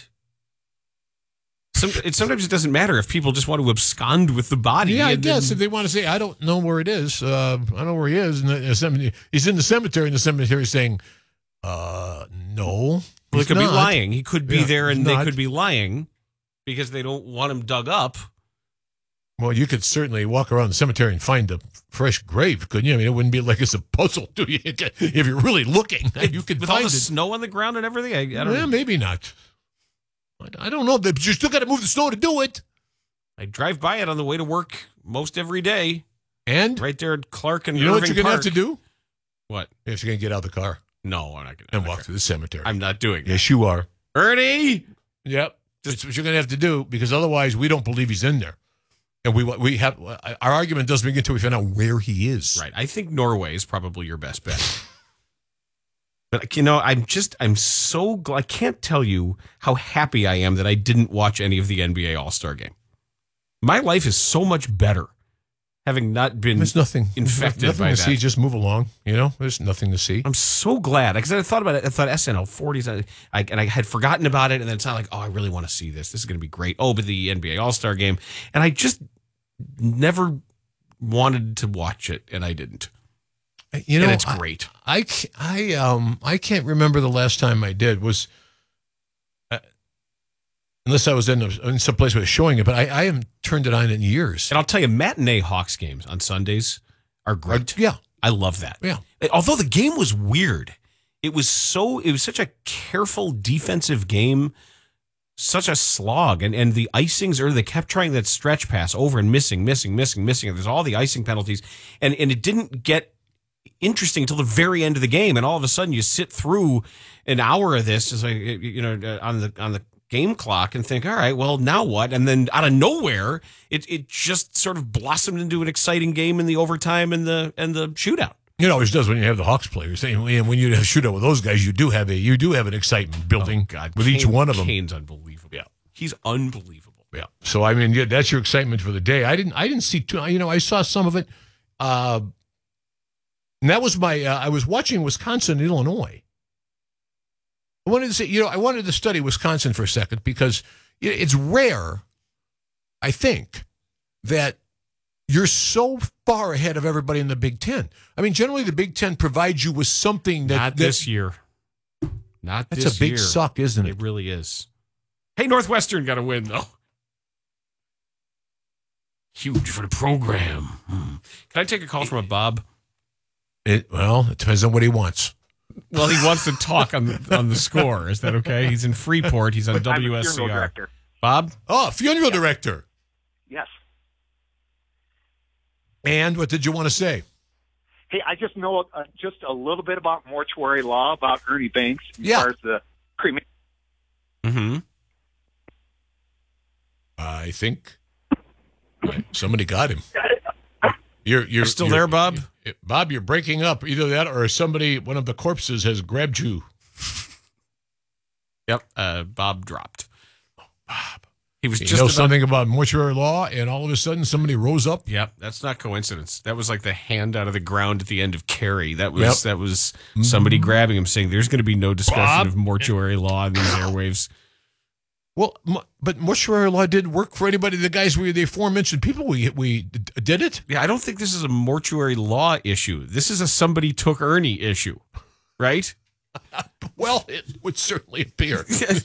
Some, it, sometimes it doesn't matter if people just want to abscond with the body.
Yeah, I
and
guess
then-
if they want to say, I don't know where it is. Uh, I don't know where he is. And the cemetery, he's in the cemetery, and the cemetery is saying, uh, no.
Well, he
he's
could be
not.
lying. He could be
Yeah,
there, and
he's
they
not.
could be lying because they don't want him dug up.
Well, you could certainly walk around the cemetery and find a fresh grave, couldn't you? I mean, it wouldn't be like it's a puzzle to you. If you're really looking, you could
With all
find
the
it.
snow on the ground and everything. I, I don't
Yeah,
know.
maybe not. I- I don't know. But you still got to move the snow to do it.
I drive by it on the way to work most every day.
And
right there at Clark and
you know what
Irving
you're going to have
Park.
to do?
What?
Yes, you're going to get out of the car
No, I'm not going
and walk through the cemetery.
I'm not doing that.
Yes, you are.
Ernie!
Yep. That's what you're going to have to do, because otherwise we don't believe he's in there. And we we have our argument doesn't begin until we find out where he is.
Right. I think Norway is probably your best bet. But, you know, I'm just, I'm so glad. I can't tell you how happy I am that I didn't watch any of the N B A All-Star game. My life is so much better having not been
There's nothing
infected
nothing
by
to
that.
see. Just move along. You know, there's nothing to see.
I'm so glad because I thought about it. I thought S N L forties, I, I, and I had forgotten about it. And then it's not like, oh, I really want to see this. This is going to be great. Oh, but the N B A All-Star game. And I just never wanted to watch it, and I didn't.
You know,
and it's
I-
great.
I, ca- I um I can't remember the last time I did was, uh, unless I was in, a, in some place where it was showing it, but I, I haven't turned it on in years.
And I'll tell you, matinee Hawks games on Sundays are great.
yeah.
I love that.
Yeah.
Although the game was weird. It was so, it was such a careful defensive game, such a slog. And and the icings, or they kept trying that stretch pass over and missing, missing, missing, missing. And there's all the icing penalties. And, and it didn't get interesting until the very end of the game. And all of a sudden you sit through an hour of this, is like, you know, uh, on the, on the, game clock and think, all right, well, now what? And then out of nowhere, it it just sort of blossomed into an exciting game in the overtime and the and the shootout.
It always does when you have the Hawks players. And when you have a shootout with those guys, you do have a you do have an excitement building
Oh, God,
with
Kane-
each one of them.
Kane's unbelievable. Yeah, he's unbelievable.
Yeah. So I mean, yeah, that's your excitement for the day. I didn't I didn't see too. You know, I saw some of it, uh, and that was my. Uh, I was watching Wisconsin, and Illinois. I wanted to say, you know, I wanted to study Wisconsin for a second because it's rare, I think, that you're so far ahead of everybody in the Big Ten. I mean, generally the Big Ten provides you with something that
Not
that-
this year. Not
That's
this
a big
year.
suck, isn't it?
It really is. Hey, Northwestern got a win, though. Huge for the program. Hmm. Can I take a call from a Bob?
It, well, it depends on what he wants.
Well, he wants to talk on the, on the score. Is that okay? He's in Freeport. He's on W S C R.
I'm a funeral director.
Bob?
Oh, funeral director.
Yes.
And what did you want to say?
Hey, I just know uh, just a little bit about mortuary law, about Ernie Banks as
Yeah.
far as the cremation.
Mm-hmm.
I think somebody got him. You're you're
still
you're,
there, Bob?
Bob, you're breaking up. Either that or somebody, one of the corpses, has grabbed you.
Yep. Uh, Bob dropped. Bob. He was
You
just
know
about-
something about mortuary law, and all of a sudden somebody rose up.
Yep, that's not coincidence. That was like the hand out of the ground at the end of Carrie. That was
Yep.
that was somebody grabbing him, saying, "There's going to be no discussion
Bob.
of mortuary law on these airwaves."
Well, m- but mortuary law didn't work for anybody. The guys we the aforementioned people we we d- did it.
Yeah, I don't think this is a mortuary law issue. This is a somebody took Ernie issue, right?
Well, it would certainly appear.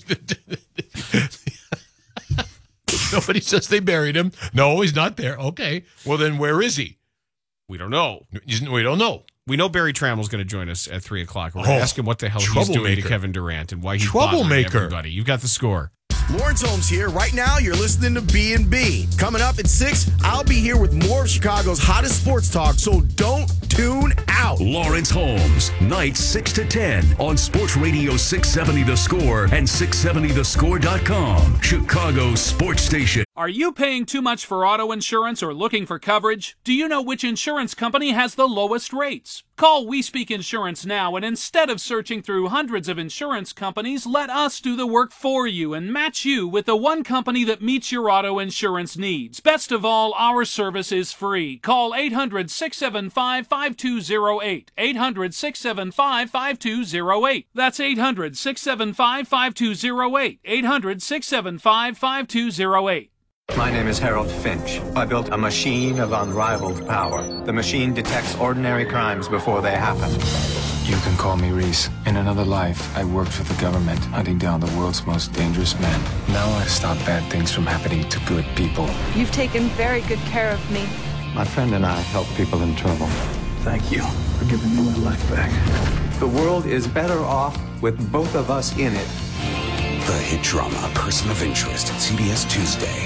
Nobody says they buried him. No, he's not there. Okay. Well, then where is he?
We don't know.
He's, we don't know.
We know Barry Trammell's going to join us at three o'clock. We're going to
Oh,
ask him what the hell he's doing to
troublemaker.
Kevin Durant and why he's bothering
Troublemaker.
everybody. You've got the score.
Lawrence Holmes here. Right now, you're listening to B and B. Coming up at six, I'll be here with more of Chicago's hottest sports talk, so don't tune out.
Lawrence Holmes, nights six to ten on Sports Radio six seventy The Score and six seventy the score dot com, Chicago's sports station.
Are you paying too much for auto insurance or looking for coverage? Do you know which insurance company has the lowest rates? Call We Speak Insurance now, and instead of searching through hundreds of insurance companies, let us do the work for you and match you with the one company that meets your auto insurance needs. Best of all, our service is free. Call eight hundred, six seven five, five two zero eight. eight hundred, six seven five, five two zero eight. That's eight hundred, six seven five, five two zero eight. eight hundred, six seven five, five two zero eight.
My name is Harold Finch. I built a machine of unrivaled power. The machine detects ordinary crimes before they happen.
You can call me Reese. In another life, I worked for the government, hunting down the world's most dangerous men. Now I stop bad things from happening to good people.
You've taken very good care of me.
My friend and I help people in trouble.
Thank you for giving me my life back.
The world is better off with both of us in it.
The hit drama Person of Interest, C B S Tuesday.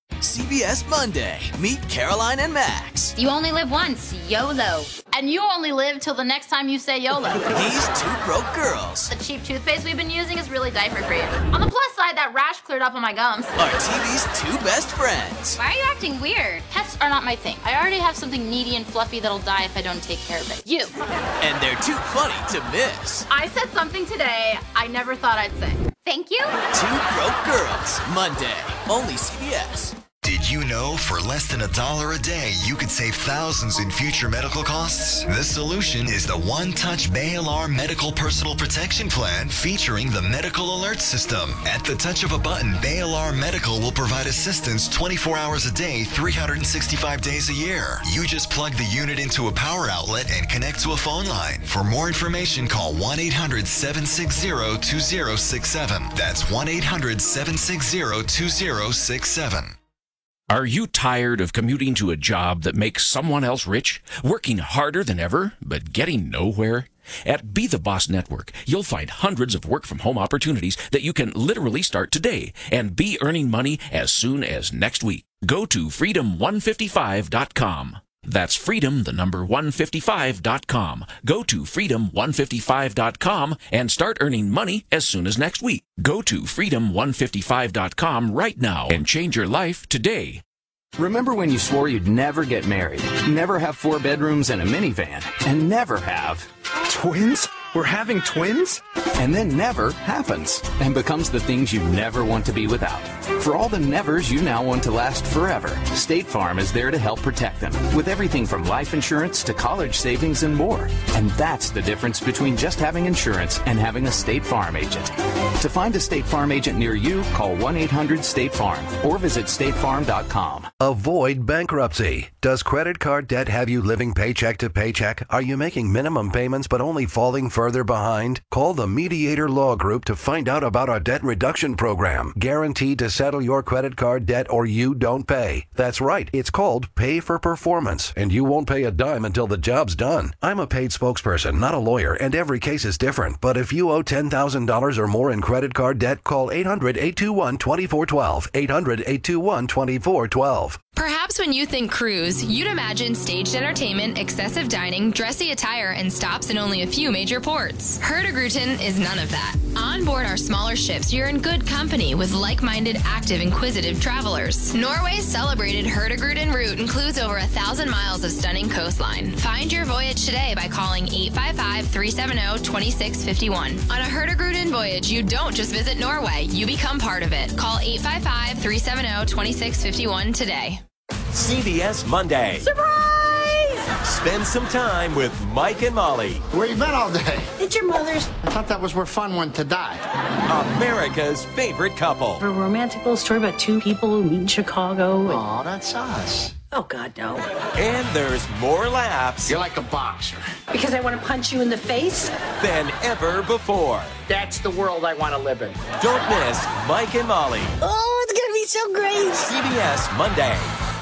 C B S Monday. Meet Caroline and Max.
You only live once, YOLO. And you only live till the next time you say YOLO.
These two broke girls
The cheap toothpaste we've been using is really diaper free. On the plus side, that rash cleared up on my gums.
are T V's two best friends.
Why are you acting weird? Pets are not my thing. I already have something needy and fluffy that'll die if I don't take care of it. You.
And they're too funny to miss.
I said something today I never thought I'd say. Thank you.
Two Broke Girls. Monday. Only C B S.
Did you know for less than a dollar a day, you could save thousands in future medical costs? The solution is the One Touch Bay Alarm Medical Personal Protection Plan featuring the Medical Alert System. At the touch of a button, Bay Alarm Medical will provide assistance twenty-four hours a day, three hundred sixty-five days a year. You just plug the unit into a power outlet and connect to a phone line. For more information, call one eight hundred, seven six zero, two zero six seven. That's one eight hundred, seven six zero, two zero six seven.
Are you tired of commuting to a job that makes someone else rich, working harder than ever, but getting nowhere? At Be the Boss Network, you'll find hundreds of work-from-home opportunities that you can literally start today and be earning money as soon as next week. Go to freedom one fifty-five dot com. That's freedom, the number one fifty-five dot com. Go to freedom one fifty-five dot com and start earning money as soon as next week. Go to freedom one fifty-five dot com right now and change your life today.
Remember when you swore you'd never get married, never have four bedrooms and a minivan, and never have twins? We're having twins? And then never happens and becomes the things you never want to be without. For all the nevers you now want to last forever, State Farm is there to help protect them with everything from life insurance to college savings and more. And that's the difference between just having insurance and having a State Farm agent. To find a State Farm agent near you, call one eight hundred state farm or visit state farm dot com.
Avoid bankruptcy. Does credit card debt have you living paycheck to paycheck? Are you making minimum payments but only falling further behind? Call the Mediator Law Group to find out about our debt reduction program. Guaranteed to settle your credit card debt or you don't pay. That's right. It's called Pay for Performance, and you won't pay a dime until the job's done. I'm a paid spokesperson, not a lawyer, and every case is different. But if you owe ten thousand dollars or more in credit card debt, call eight hundred, eight two one, two four one two. eight hundred, eight two one, two four one two.
Perhaps when you think cruise, you'd imagine staged entertainment, excessive dining, dressy attire, and stops in only a few major ports. Hurtigruten is none of that. On board our smaller ships, you're in good company with like-minded, active, inquisitive travelers. Norway's celebrated Hurtigruten route includes over a thousand miles of stunning coastline. Find your voyage today by calling eight five five, three seven zero, two six five one. On a Hurtigruten voyage, you don't just visit Norway, you become part of it. Call eight five five, three seven zero, two six five one today.
C B S Monday.
Surprise!
Spend some time with Mike and Molly.
Where you been all day? It's your mother's. I thought that was where fun went to die.
America's favorite couple.
A romantic little story about two people who meet in Chicago.
Oh, that's us.
Oh, God, no.
And there's more laughs.
You're like a boxer.
Because I want to punch you in the face?
Than ever before.
That's the world I want to live in.
Don't miss Mike and Molly.
Oh, it's going to be so great.
C B S Monday.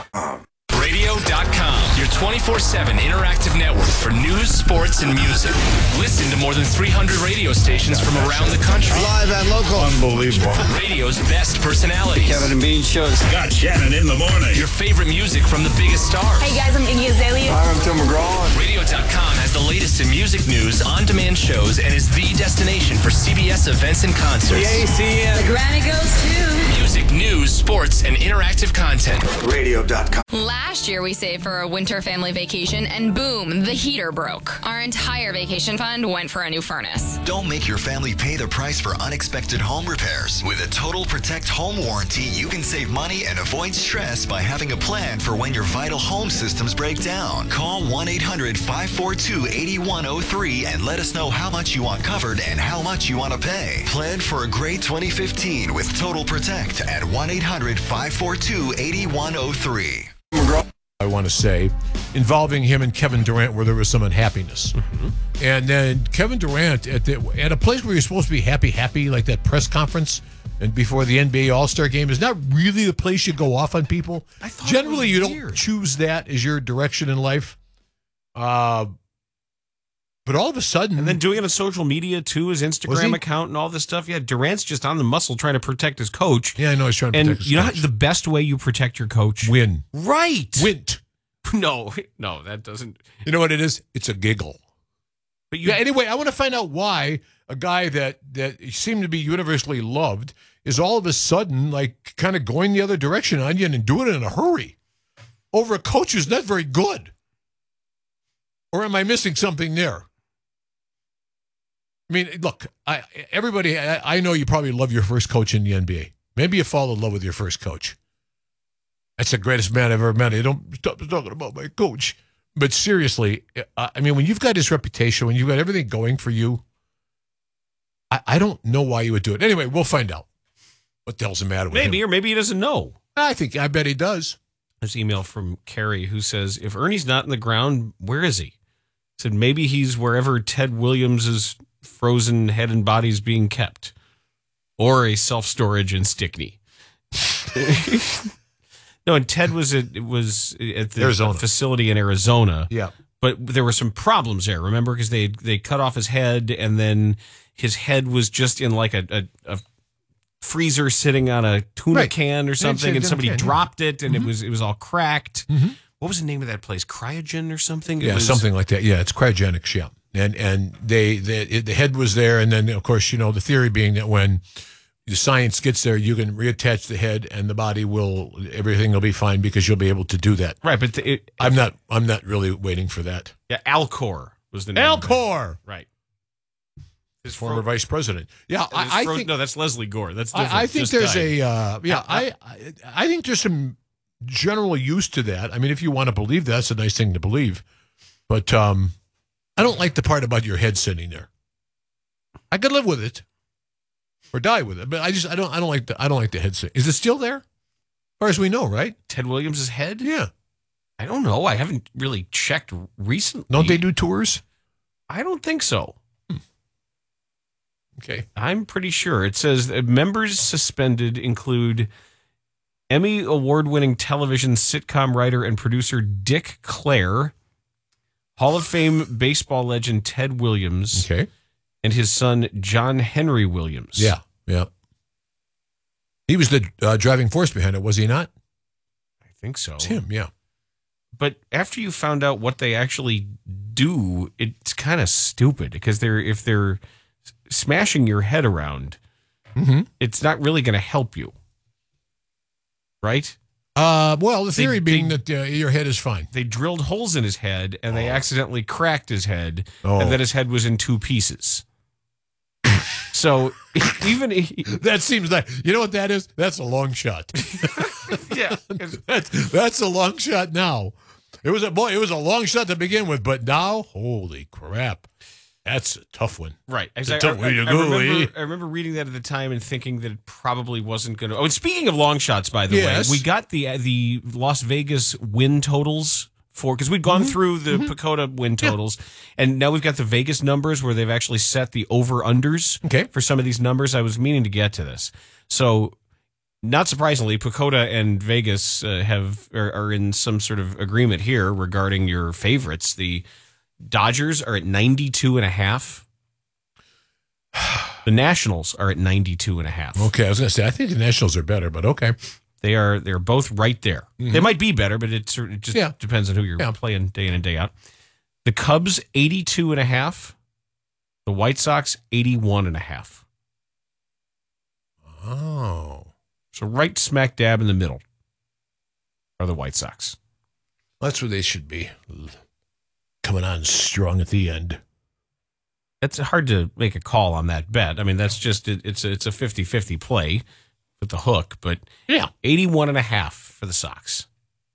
radio dot com, your twenty-four seven interactive network for news, sports, and music. Listen to more than three hundred radio stations from around the country.
Live and local.
Unbelievable. Radio's best personalities.
Kevin and Bean shows.
Scott Shannon in the morning. Your favorite music from the biggest stars.
Hey, guys, I'm Iggy Azalea.
Hi, I'm Tim McGraw.
radio dot com has the latest in music news, on-demand shows, and is the destination for C B S events and concerts.
The A C M.
The granny goes too.
Music, news, sports, and interactive content.
radio dot com.
Last year, we saved for a winter family vacation, and boom, the heater broke. Our entire vacation fund went for a new furnace.
Don't make your family pay the price for unexpected home repairs. With a Total Protect home warranty, you can save money and avoid stress by having a plan for when your vital home systems break down. Call one eight hundred, five four two, eight one zero three and let us know how much you want covered and how much you want to pay. Plan for a great twenty fifteen with Total Protect at one eight hundred, five four two, eight one zero three.
I want to say, involving him and Kevin Durant, where there was some unhappiness. Mm-hmm. And then Kevin Durant, at the, at a place where you're supposed to be happy, happy, like that press conference and before the N B A All-Star Game, is not really the place you go off on people. Generally, you don't choose that as your direction in life. Uh, but all of a sudden...
And then doing it on social media, too, his Instagram account and all this stuff. Yeah, Durant's just on the muscle trying to protect his coach.
Yeah, I know he's trying to
and
protect his
you
coach.
know how, the best way you protect your coach?
Win.
Right.
Wint.
No, no, that doesn't...
You know what it is? It's a giggle. But you, yeah, anyway, I want to find out why a guy that, that seemed to be universally loved is all of a sudden, like, kind of going the other direction on you and doing it in a hurry over a coach who's not very good. Or am I missing something there? I mean, look, I, everybody, I, I know you probably love your first coach in the N B A. Maybe you fall in love with your first coach. That's the greatest man I've ever met. I don't stop talking about my coach. But seriously, I mean, when you've got this reputation, when you've got everything going for you, I, I don't know why you would do it. Anyway, we'll find out. What the hell's the matter with
maybe,
him?
Or maybe he doesn't know.
I think, I bet he does.
There's an email from Carrie who says, if Ernie's not in the ground, where is he? Said maybe he's wherever Ted Williams' frozen head and body is being kept, or a self-storage in Stickney. No, and Ted was at it was at the
Arizona.
facility in Arizona.
Yeah,
but there were some problems there. Remember, because they they cut off his head, and then his head was just in like a, a, a freezer sitting on a tuna
Right.
can or something, and somebody
can, yeah.
dropped it, and
Mhm.
it was it was all cracked.
Mm-hmm.
What was the name of that place? Cryogen or something? It
Yeah,
was,
something like that. Yeah, it's cryogenics, yeah. And and they, they it, the head was there, and then, of course, you know, the theory being that when the science gets there, you can reattach the head, and the body will, everything will be fine because you'll be able to do that.
Right, but the, it,
I'm not I'm not really waiting for that.
yeah, Alcor was the name. of it.
Alcor,
Right.
his former vice president. Yeah, I, I
fro-
think
no, that's Leslie Gore. That's different.
I, I think
Just
there's
died.
a uh, yeah. I, I I think there's some general use to that. I mean, if you want to believe that, that's a nice thing to believe. But um, I don't like the part about your head sitting there. I could live with it, or die with it. But I just I don't I don't like the I don't like the head sitting. Is it still there? As far as we know, right?
Ted Williams' head?
Yeah.
I don't know. I haven't really checked recently.
Don't they do tours?
I don't think so.
Okay.
I'm pretty sure. It says that members suspended include Emmy award-winning television sitcom writer and producer Dick Clare, Hall of Fame baseball legend Ted Williams,
Okay.
and his son John Henry Williams.
Yeah, yeah. He was the uh, driving force behind it, was he not?
I think so.
It's him, yeah.
But after you found out what they actually do, it's kind of stupid because they're if they're smashing your head around,
mm-hmm.
it's not really going to help you, right?
Uh, well, the theory
They-
being
they-
that uh, your head is fine.
They drilled holes in his head and they accidentally cracked his head,
Oh.
and then his head was in two pieces. So even
that seems like, you know what that is? That's a long shot.
yeah,
that's, that's a long shot now. It was a boy. It was a long shot to begin with, but now, holy crap, that's a tough one.
Right.
It's a
Exactly.
tough way to
I, I,
go,
remember,
eh?
I remember reading that at the time and thinking that it probably wasn't going to. Oh, and speaking of long shots, by the
Yes.
way, we got the the Las Vegas win totals for because we'd gone
Mm-hmm.
through the Pacoda win totals, and now we've got the Vegas numbers where they've actually set the over unders.
Okay.
For some of these numbers, I was meaning to get to this. So, not surprisingly, Pacoda and Vegas uh, have are, are in some sort of agreement here regarding your favorites. The Dodgers are at ninety-two and a half. The Nationals are at ninety-two and a half.
Okay, I was going to say, I think the Nationals are better, but okay.
They are they're both right there.
Mhm.
They might be better, but it, sort of- it just
Yeah.
depends on who you're
Yeah.
playing day in and day out. The Cubs, eighty-two and a half. The White Sox, eighty-one and a half.
Oh.
So right smack dab in the middle are the White Sox.
That's where they should be. Coming on strong at the end.
It's hard to make a call on that bet. I mean, that's just, it, it's a, it's a fifty-fifty play with the hook, but
yeah,
eighty-one and a half for the Sox.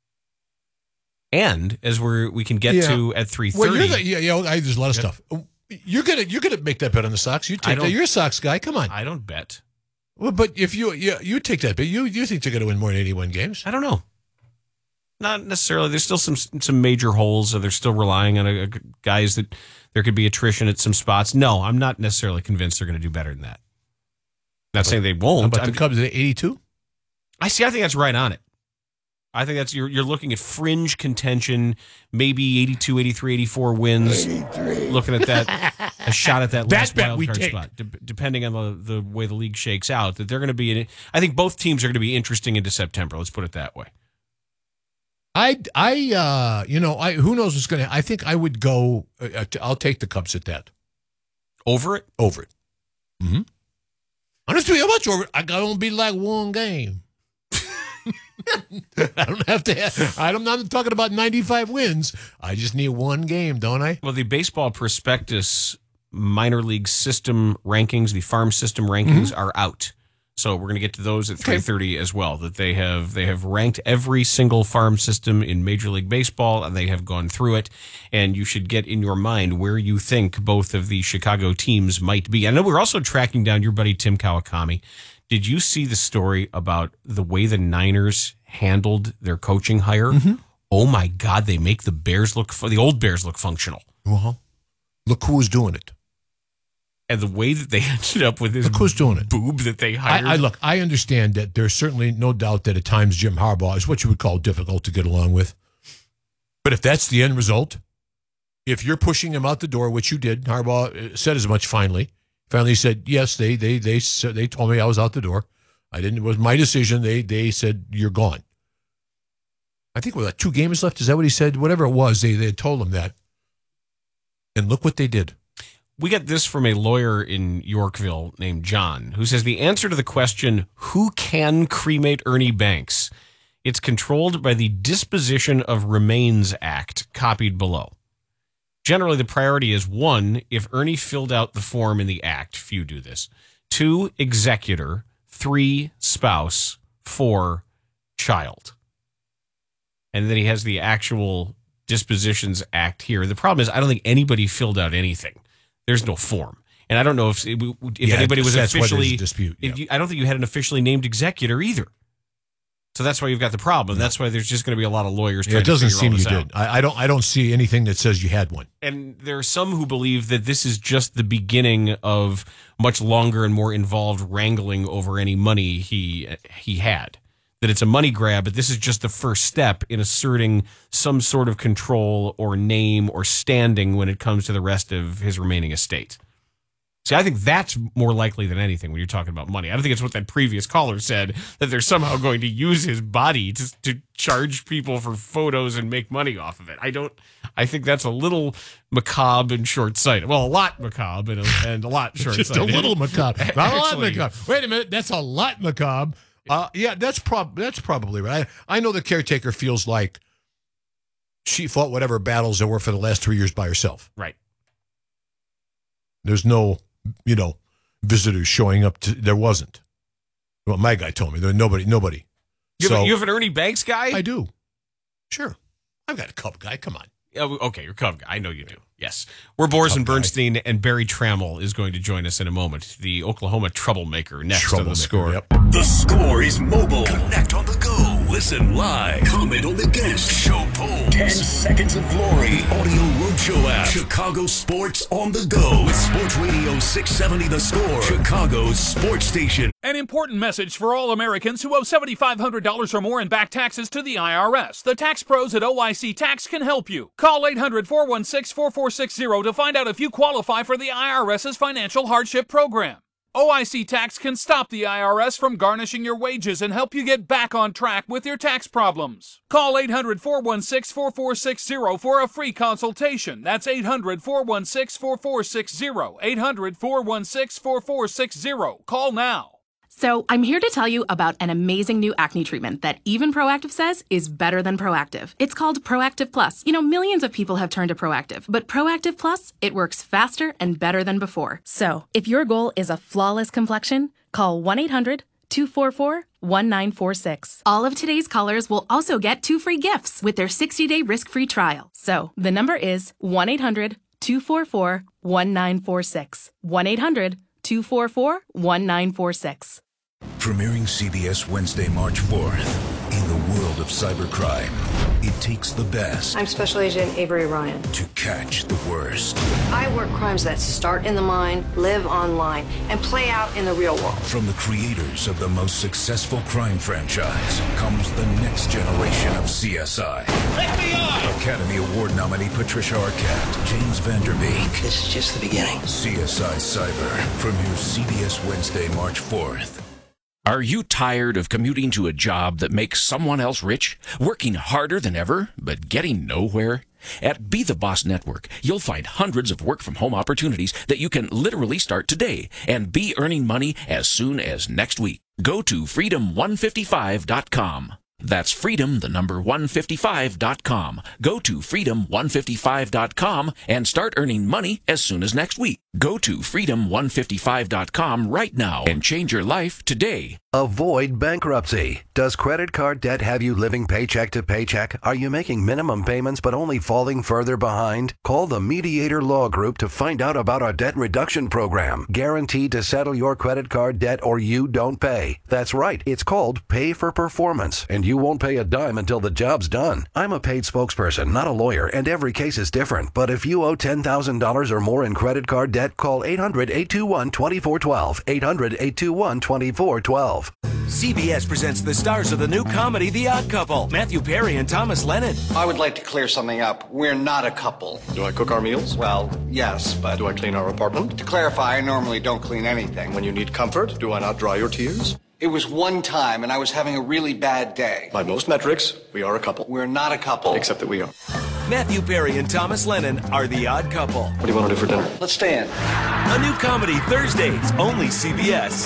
And as we're, we can get
Yeah.
to at three
Well,
thirty.
you're the, yeah, yeah, I, there's a lot of
Yeah.
stuff. You're gonna you're gonna make that bet on the Sox. You
I
take
don't-
that. You're a Sox guy. Come on.
I don't bet.
Well, but if you you, you take that bet, you you think they're gonna win more than eighty-one games?
I don't know. Not necessarily. There's still some some major holes, or they're still relying on a, a guys that there could be attrition at some spots. No, I'm not necessarily convinced they're going to do better than that. Not saying they won't.
But the
I'm-
Cubs at eighty-two.
I see. I think that's right on it. I think that's you're you're looking at fringe contention, maybe eighty-two, eighty-three, eighty-four wins. Looking at that, a shot at that
That
last
bet
wild
we
card
take.
spot, de- depending on the, the way the league shakes out. That they're going to be in. I think both teams are going to be interesting into September. Let's put it that way.
I I uh you know I who knows what's gonna. I think I would go. Uh, I'll take the Cubs at that.
Over it.
Over it. Mm-hmm. Honestly, how much over it? I got to be like one game. I don't have to. Have, I'm not talking about ninety-five wins. I just need one game, don't I?
Well, the Baseball Prospectus minor league system rankings, the farm system rankings, are out. So we're going to get to those at three thirty as well. That they have they have ranked every single farm system in Major League Baseball, and they have gone through it. And you should get in your mind where you think both of the Chicago teams might be. I know we're also tracking down your buddy Tim Kawakami. Did you see the story about the way the Niners handled their coaching hire? Oh my God, they make the Bears look the old Bears look functional.
Well, look who was doing it.
And the way that they ended up with this
Look who's doing it.
boob that they hired.
I, I look. I understand that there's certainly no doubt that at times Jim Harbaugh is what you would call difficult to get along with. But if that's the end result, if you're pushing him out the door, which you did, Harbaugh said as much. Finally, finally said yes. They they they said, they told me I was out the door. I didn't. It was my decision. They they said you're gone. I think with like two games left, is that what he said? Whatever it was, they they had told him that. And look what they did.
We get this from a lawyer in Yorkville named John, who says the answer to the question, who can cremate Ernie Banks? It's controlled by the Disposition of Remains Act, copied below. Generally, the priority is one, if Ernie filled out the form in the act, few do this. Two, executor. Three, spouse. Four, child. And then he has the actual Dispositions Act here. The problem is I don't think anybody filled out anything. There's no form. And I don't know if if
Yeah,
anybody was
that's why there's a
officially
dispute,
if
yeah.
you, I don't think you had an officially named executor either. So So that's why you've got the problem. That's why there's just going to be a lot of lawyers trying
Yeah, it doesn't
to figure
seem
all
you
this
did.
out.
I, I don't. I don't see anything that says you had one.
And there are some who believe that this is just the beginning of much longer and more involved wrangling over any money he he had. That it's a money grab, but this is just the first step in asserting some sort of control or name or standing when it comes to the rest of his remaining estate. See, I think that's more likely than anything when you're talking about money. I don't think it's what that previous caller said, that they're somehow going to use his body to, to charge people for photos and make money off of it. I don't. I think that's a little macabre and short-sighted. Well, a lot macabre and a, and a lot short-sighted.
Just a little macabre. Not a lot
Actually,
macabre. Wait a minute. That's a lot macabre. Uh, yeah, that's, prob- that's probably right. I, I know the caretaker feels like she fought whatever battles there were for the last three years by herself.
Right.
There's no, you know, visitors showing up. To, there wasn't. Well, my guy told me there nobody, nobody.
You,
so,
have, you have an Ernie Banks guy?
I do. Sure. I've got a Cub guy. Come on.
Oh, okay, you're a Cub guy. I know you do. Yes. We're Boris and Bernstein, and Barry Trammell is going to join us in a moment. The Oklahoma troublemaker next on the score.
Yep.
The Score is mobile. Connect on the go. Listen live. Comment on the guest. Show polls. Ten seconds of glory. Audio Roadshow app. Chicago Sports on the go. With Sports Radio six seventy The Score. Chicago's sports station.
An important message for all Americans who owe seven thousand five hundred dollars or more in back taxes to the I R S. The tax pros at O I C Tax can help you. Call eight hundred, four one six, four four six zero to find out if you qualify for the IRS's financial hardship program. O I C Tax can stop the I R S from garnishing your wages and help you get back on track with your tax problems. Call eight hundred, four one six, four four six zero for a free consultation. That's eight hundred, four one six, four four six zero. eight hundred, four one six, four four six zero. Call now.
So I'm here to tell you about an amazing new acne treatment that even Proactive says is better than Proactive. It's called Proactive Plus. You know, millions of people have turned to Proactive, but Proactive Plus, it works faster and better than before. So if your goal is a flawless complexion, call one eight hundred, two four four, one nine four six. All of today's callers will also get two free gifts with their sixty-day risk-free trial. So the number is one eight hundred, two four four, one nine four six. one eight hundred, two four four, one nine four six.
Premiering C B S Wednesday, March fourth. In the world of cybercrime, it takes the best
I'm Special Agent Avery Ryan.
to catch the worst.
I work crimes that start in the mind, live online, and play out in the real world.
From the creators of the most successful crime franchise comes the next generation of C S I. F B I! Academy Award nominee Patricia Arquette, James Van Der Beek.
This is just the beginning.
C S I Cyber premieres C B S Wednesday, March fourth.
Are you tired of commuting to a job that makes someone else rich? Working harder than ever, but getting nowhere? At Be The Boss Network, you'll find hundreds of work-from-home opportunities that you can literally start today and be earning money as soon as next week. Go to freedom one fifty-five dot com. That's freedom, the number one fifty-five dot com. Go to freedom one fifty-five dot com and start earning money as soon as next week. Go to freedom one fifty-five dot com right now and change your life today.
Avoid bankruptcy. Does credit card debt have you living paycheck to paycheck? Are you making minimum payments but only falling further behind? Call the Mediator Law Group to find out about our debt reduction program. Guaranteed to settle your credit card debt or you don't pay. That's right. It's called Pay for Performance, and you won't pay a dime until the job's done. I'm a paid spokesperson, not a lawyer, and every case is different. But if you owe ten thousand dollars or more in credit card debt, call eight hundred, eight two one, two four one two. eight hundred, eight two one, two four one two.
C B S presents the stars of the new comedy, The Odd Couple, Matthew Perry and Thomas Lennon.
I would like to clear something up. We're not a couple. Do I cook our meals? Well, yes, but... Do I clean our apartment? To clarify, I normally don't clean anything. When you need comfort, do I not dry your tears? It was one time, and I was having a really bad day. By most metrics, we are a couple. We're not a couple. Except that we are.
Matthew Perry and Thomas Lennon are The Odd Couple.
What do you want to do for dinner? Let's stay in.
A new comedy Thursdays, only C B S.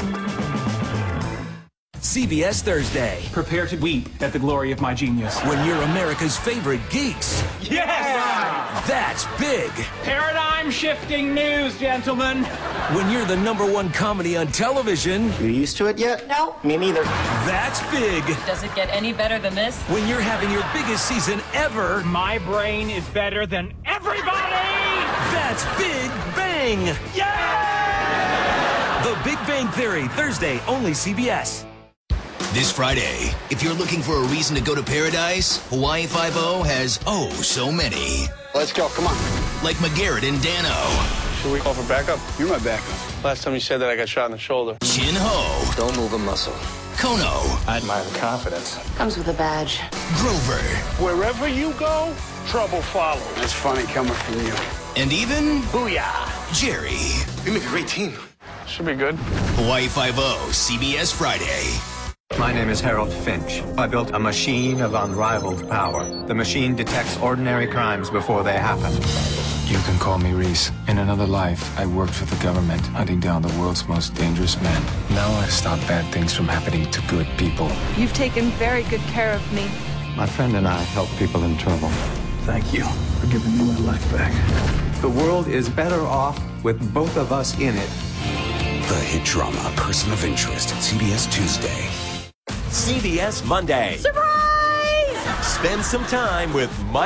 C B S Thursday.
Prepare to weep at the glory of my genius.
When you're America's favorite geeks.
Yeah!
That's big.
Paradigm shifting news, gentlemen.
When you're the number one comedy on television.
You used to it yet?
No.
Me neither.
That's big.
Does it get any better than this?
When you're having your biggest season ever.
My brain is better than everybody!
That's Big Bang.
Yeah!
The Big Bang Theory, Thursday, only C B S.
This Friday, if you're looking for a reason to go to paradise, Hawaii Five-O has oh so many.
Let's go, come on.
Like McGarrett and Dano.
Should we call for backup? You're my backup. Last time you said that, I got shot in the shoulder.
Chin Ho.
Don't move a muscle.
Kono.
I admire the confidence.
Comes with a badge.
Grover.
Wherever you go, trouble follows. That's funny coming from you.
And even
Booyah!
Jerry.
We make a great team. Should be good.
Hawaii Five-O, C B S Friday.
My name is Harold Finch. I built a machine of unrivaled power. The machine detects ordinary crimes before they happen.
You can call me Reese. In another life, I worked for the government, hunting down the world's most dangerous men. Now I stop bad things from happening to good people.
You've taken very good care of me.
My friend and I help people in trouble. Thank you for giving me my life back. The world is better off with both of us in it.
The hit drama Person of Interest, C B S Tuesday.
C B S Monday.
Surprise!
Spend some time with Mike.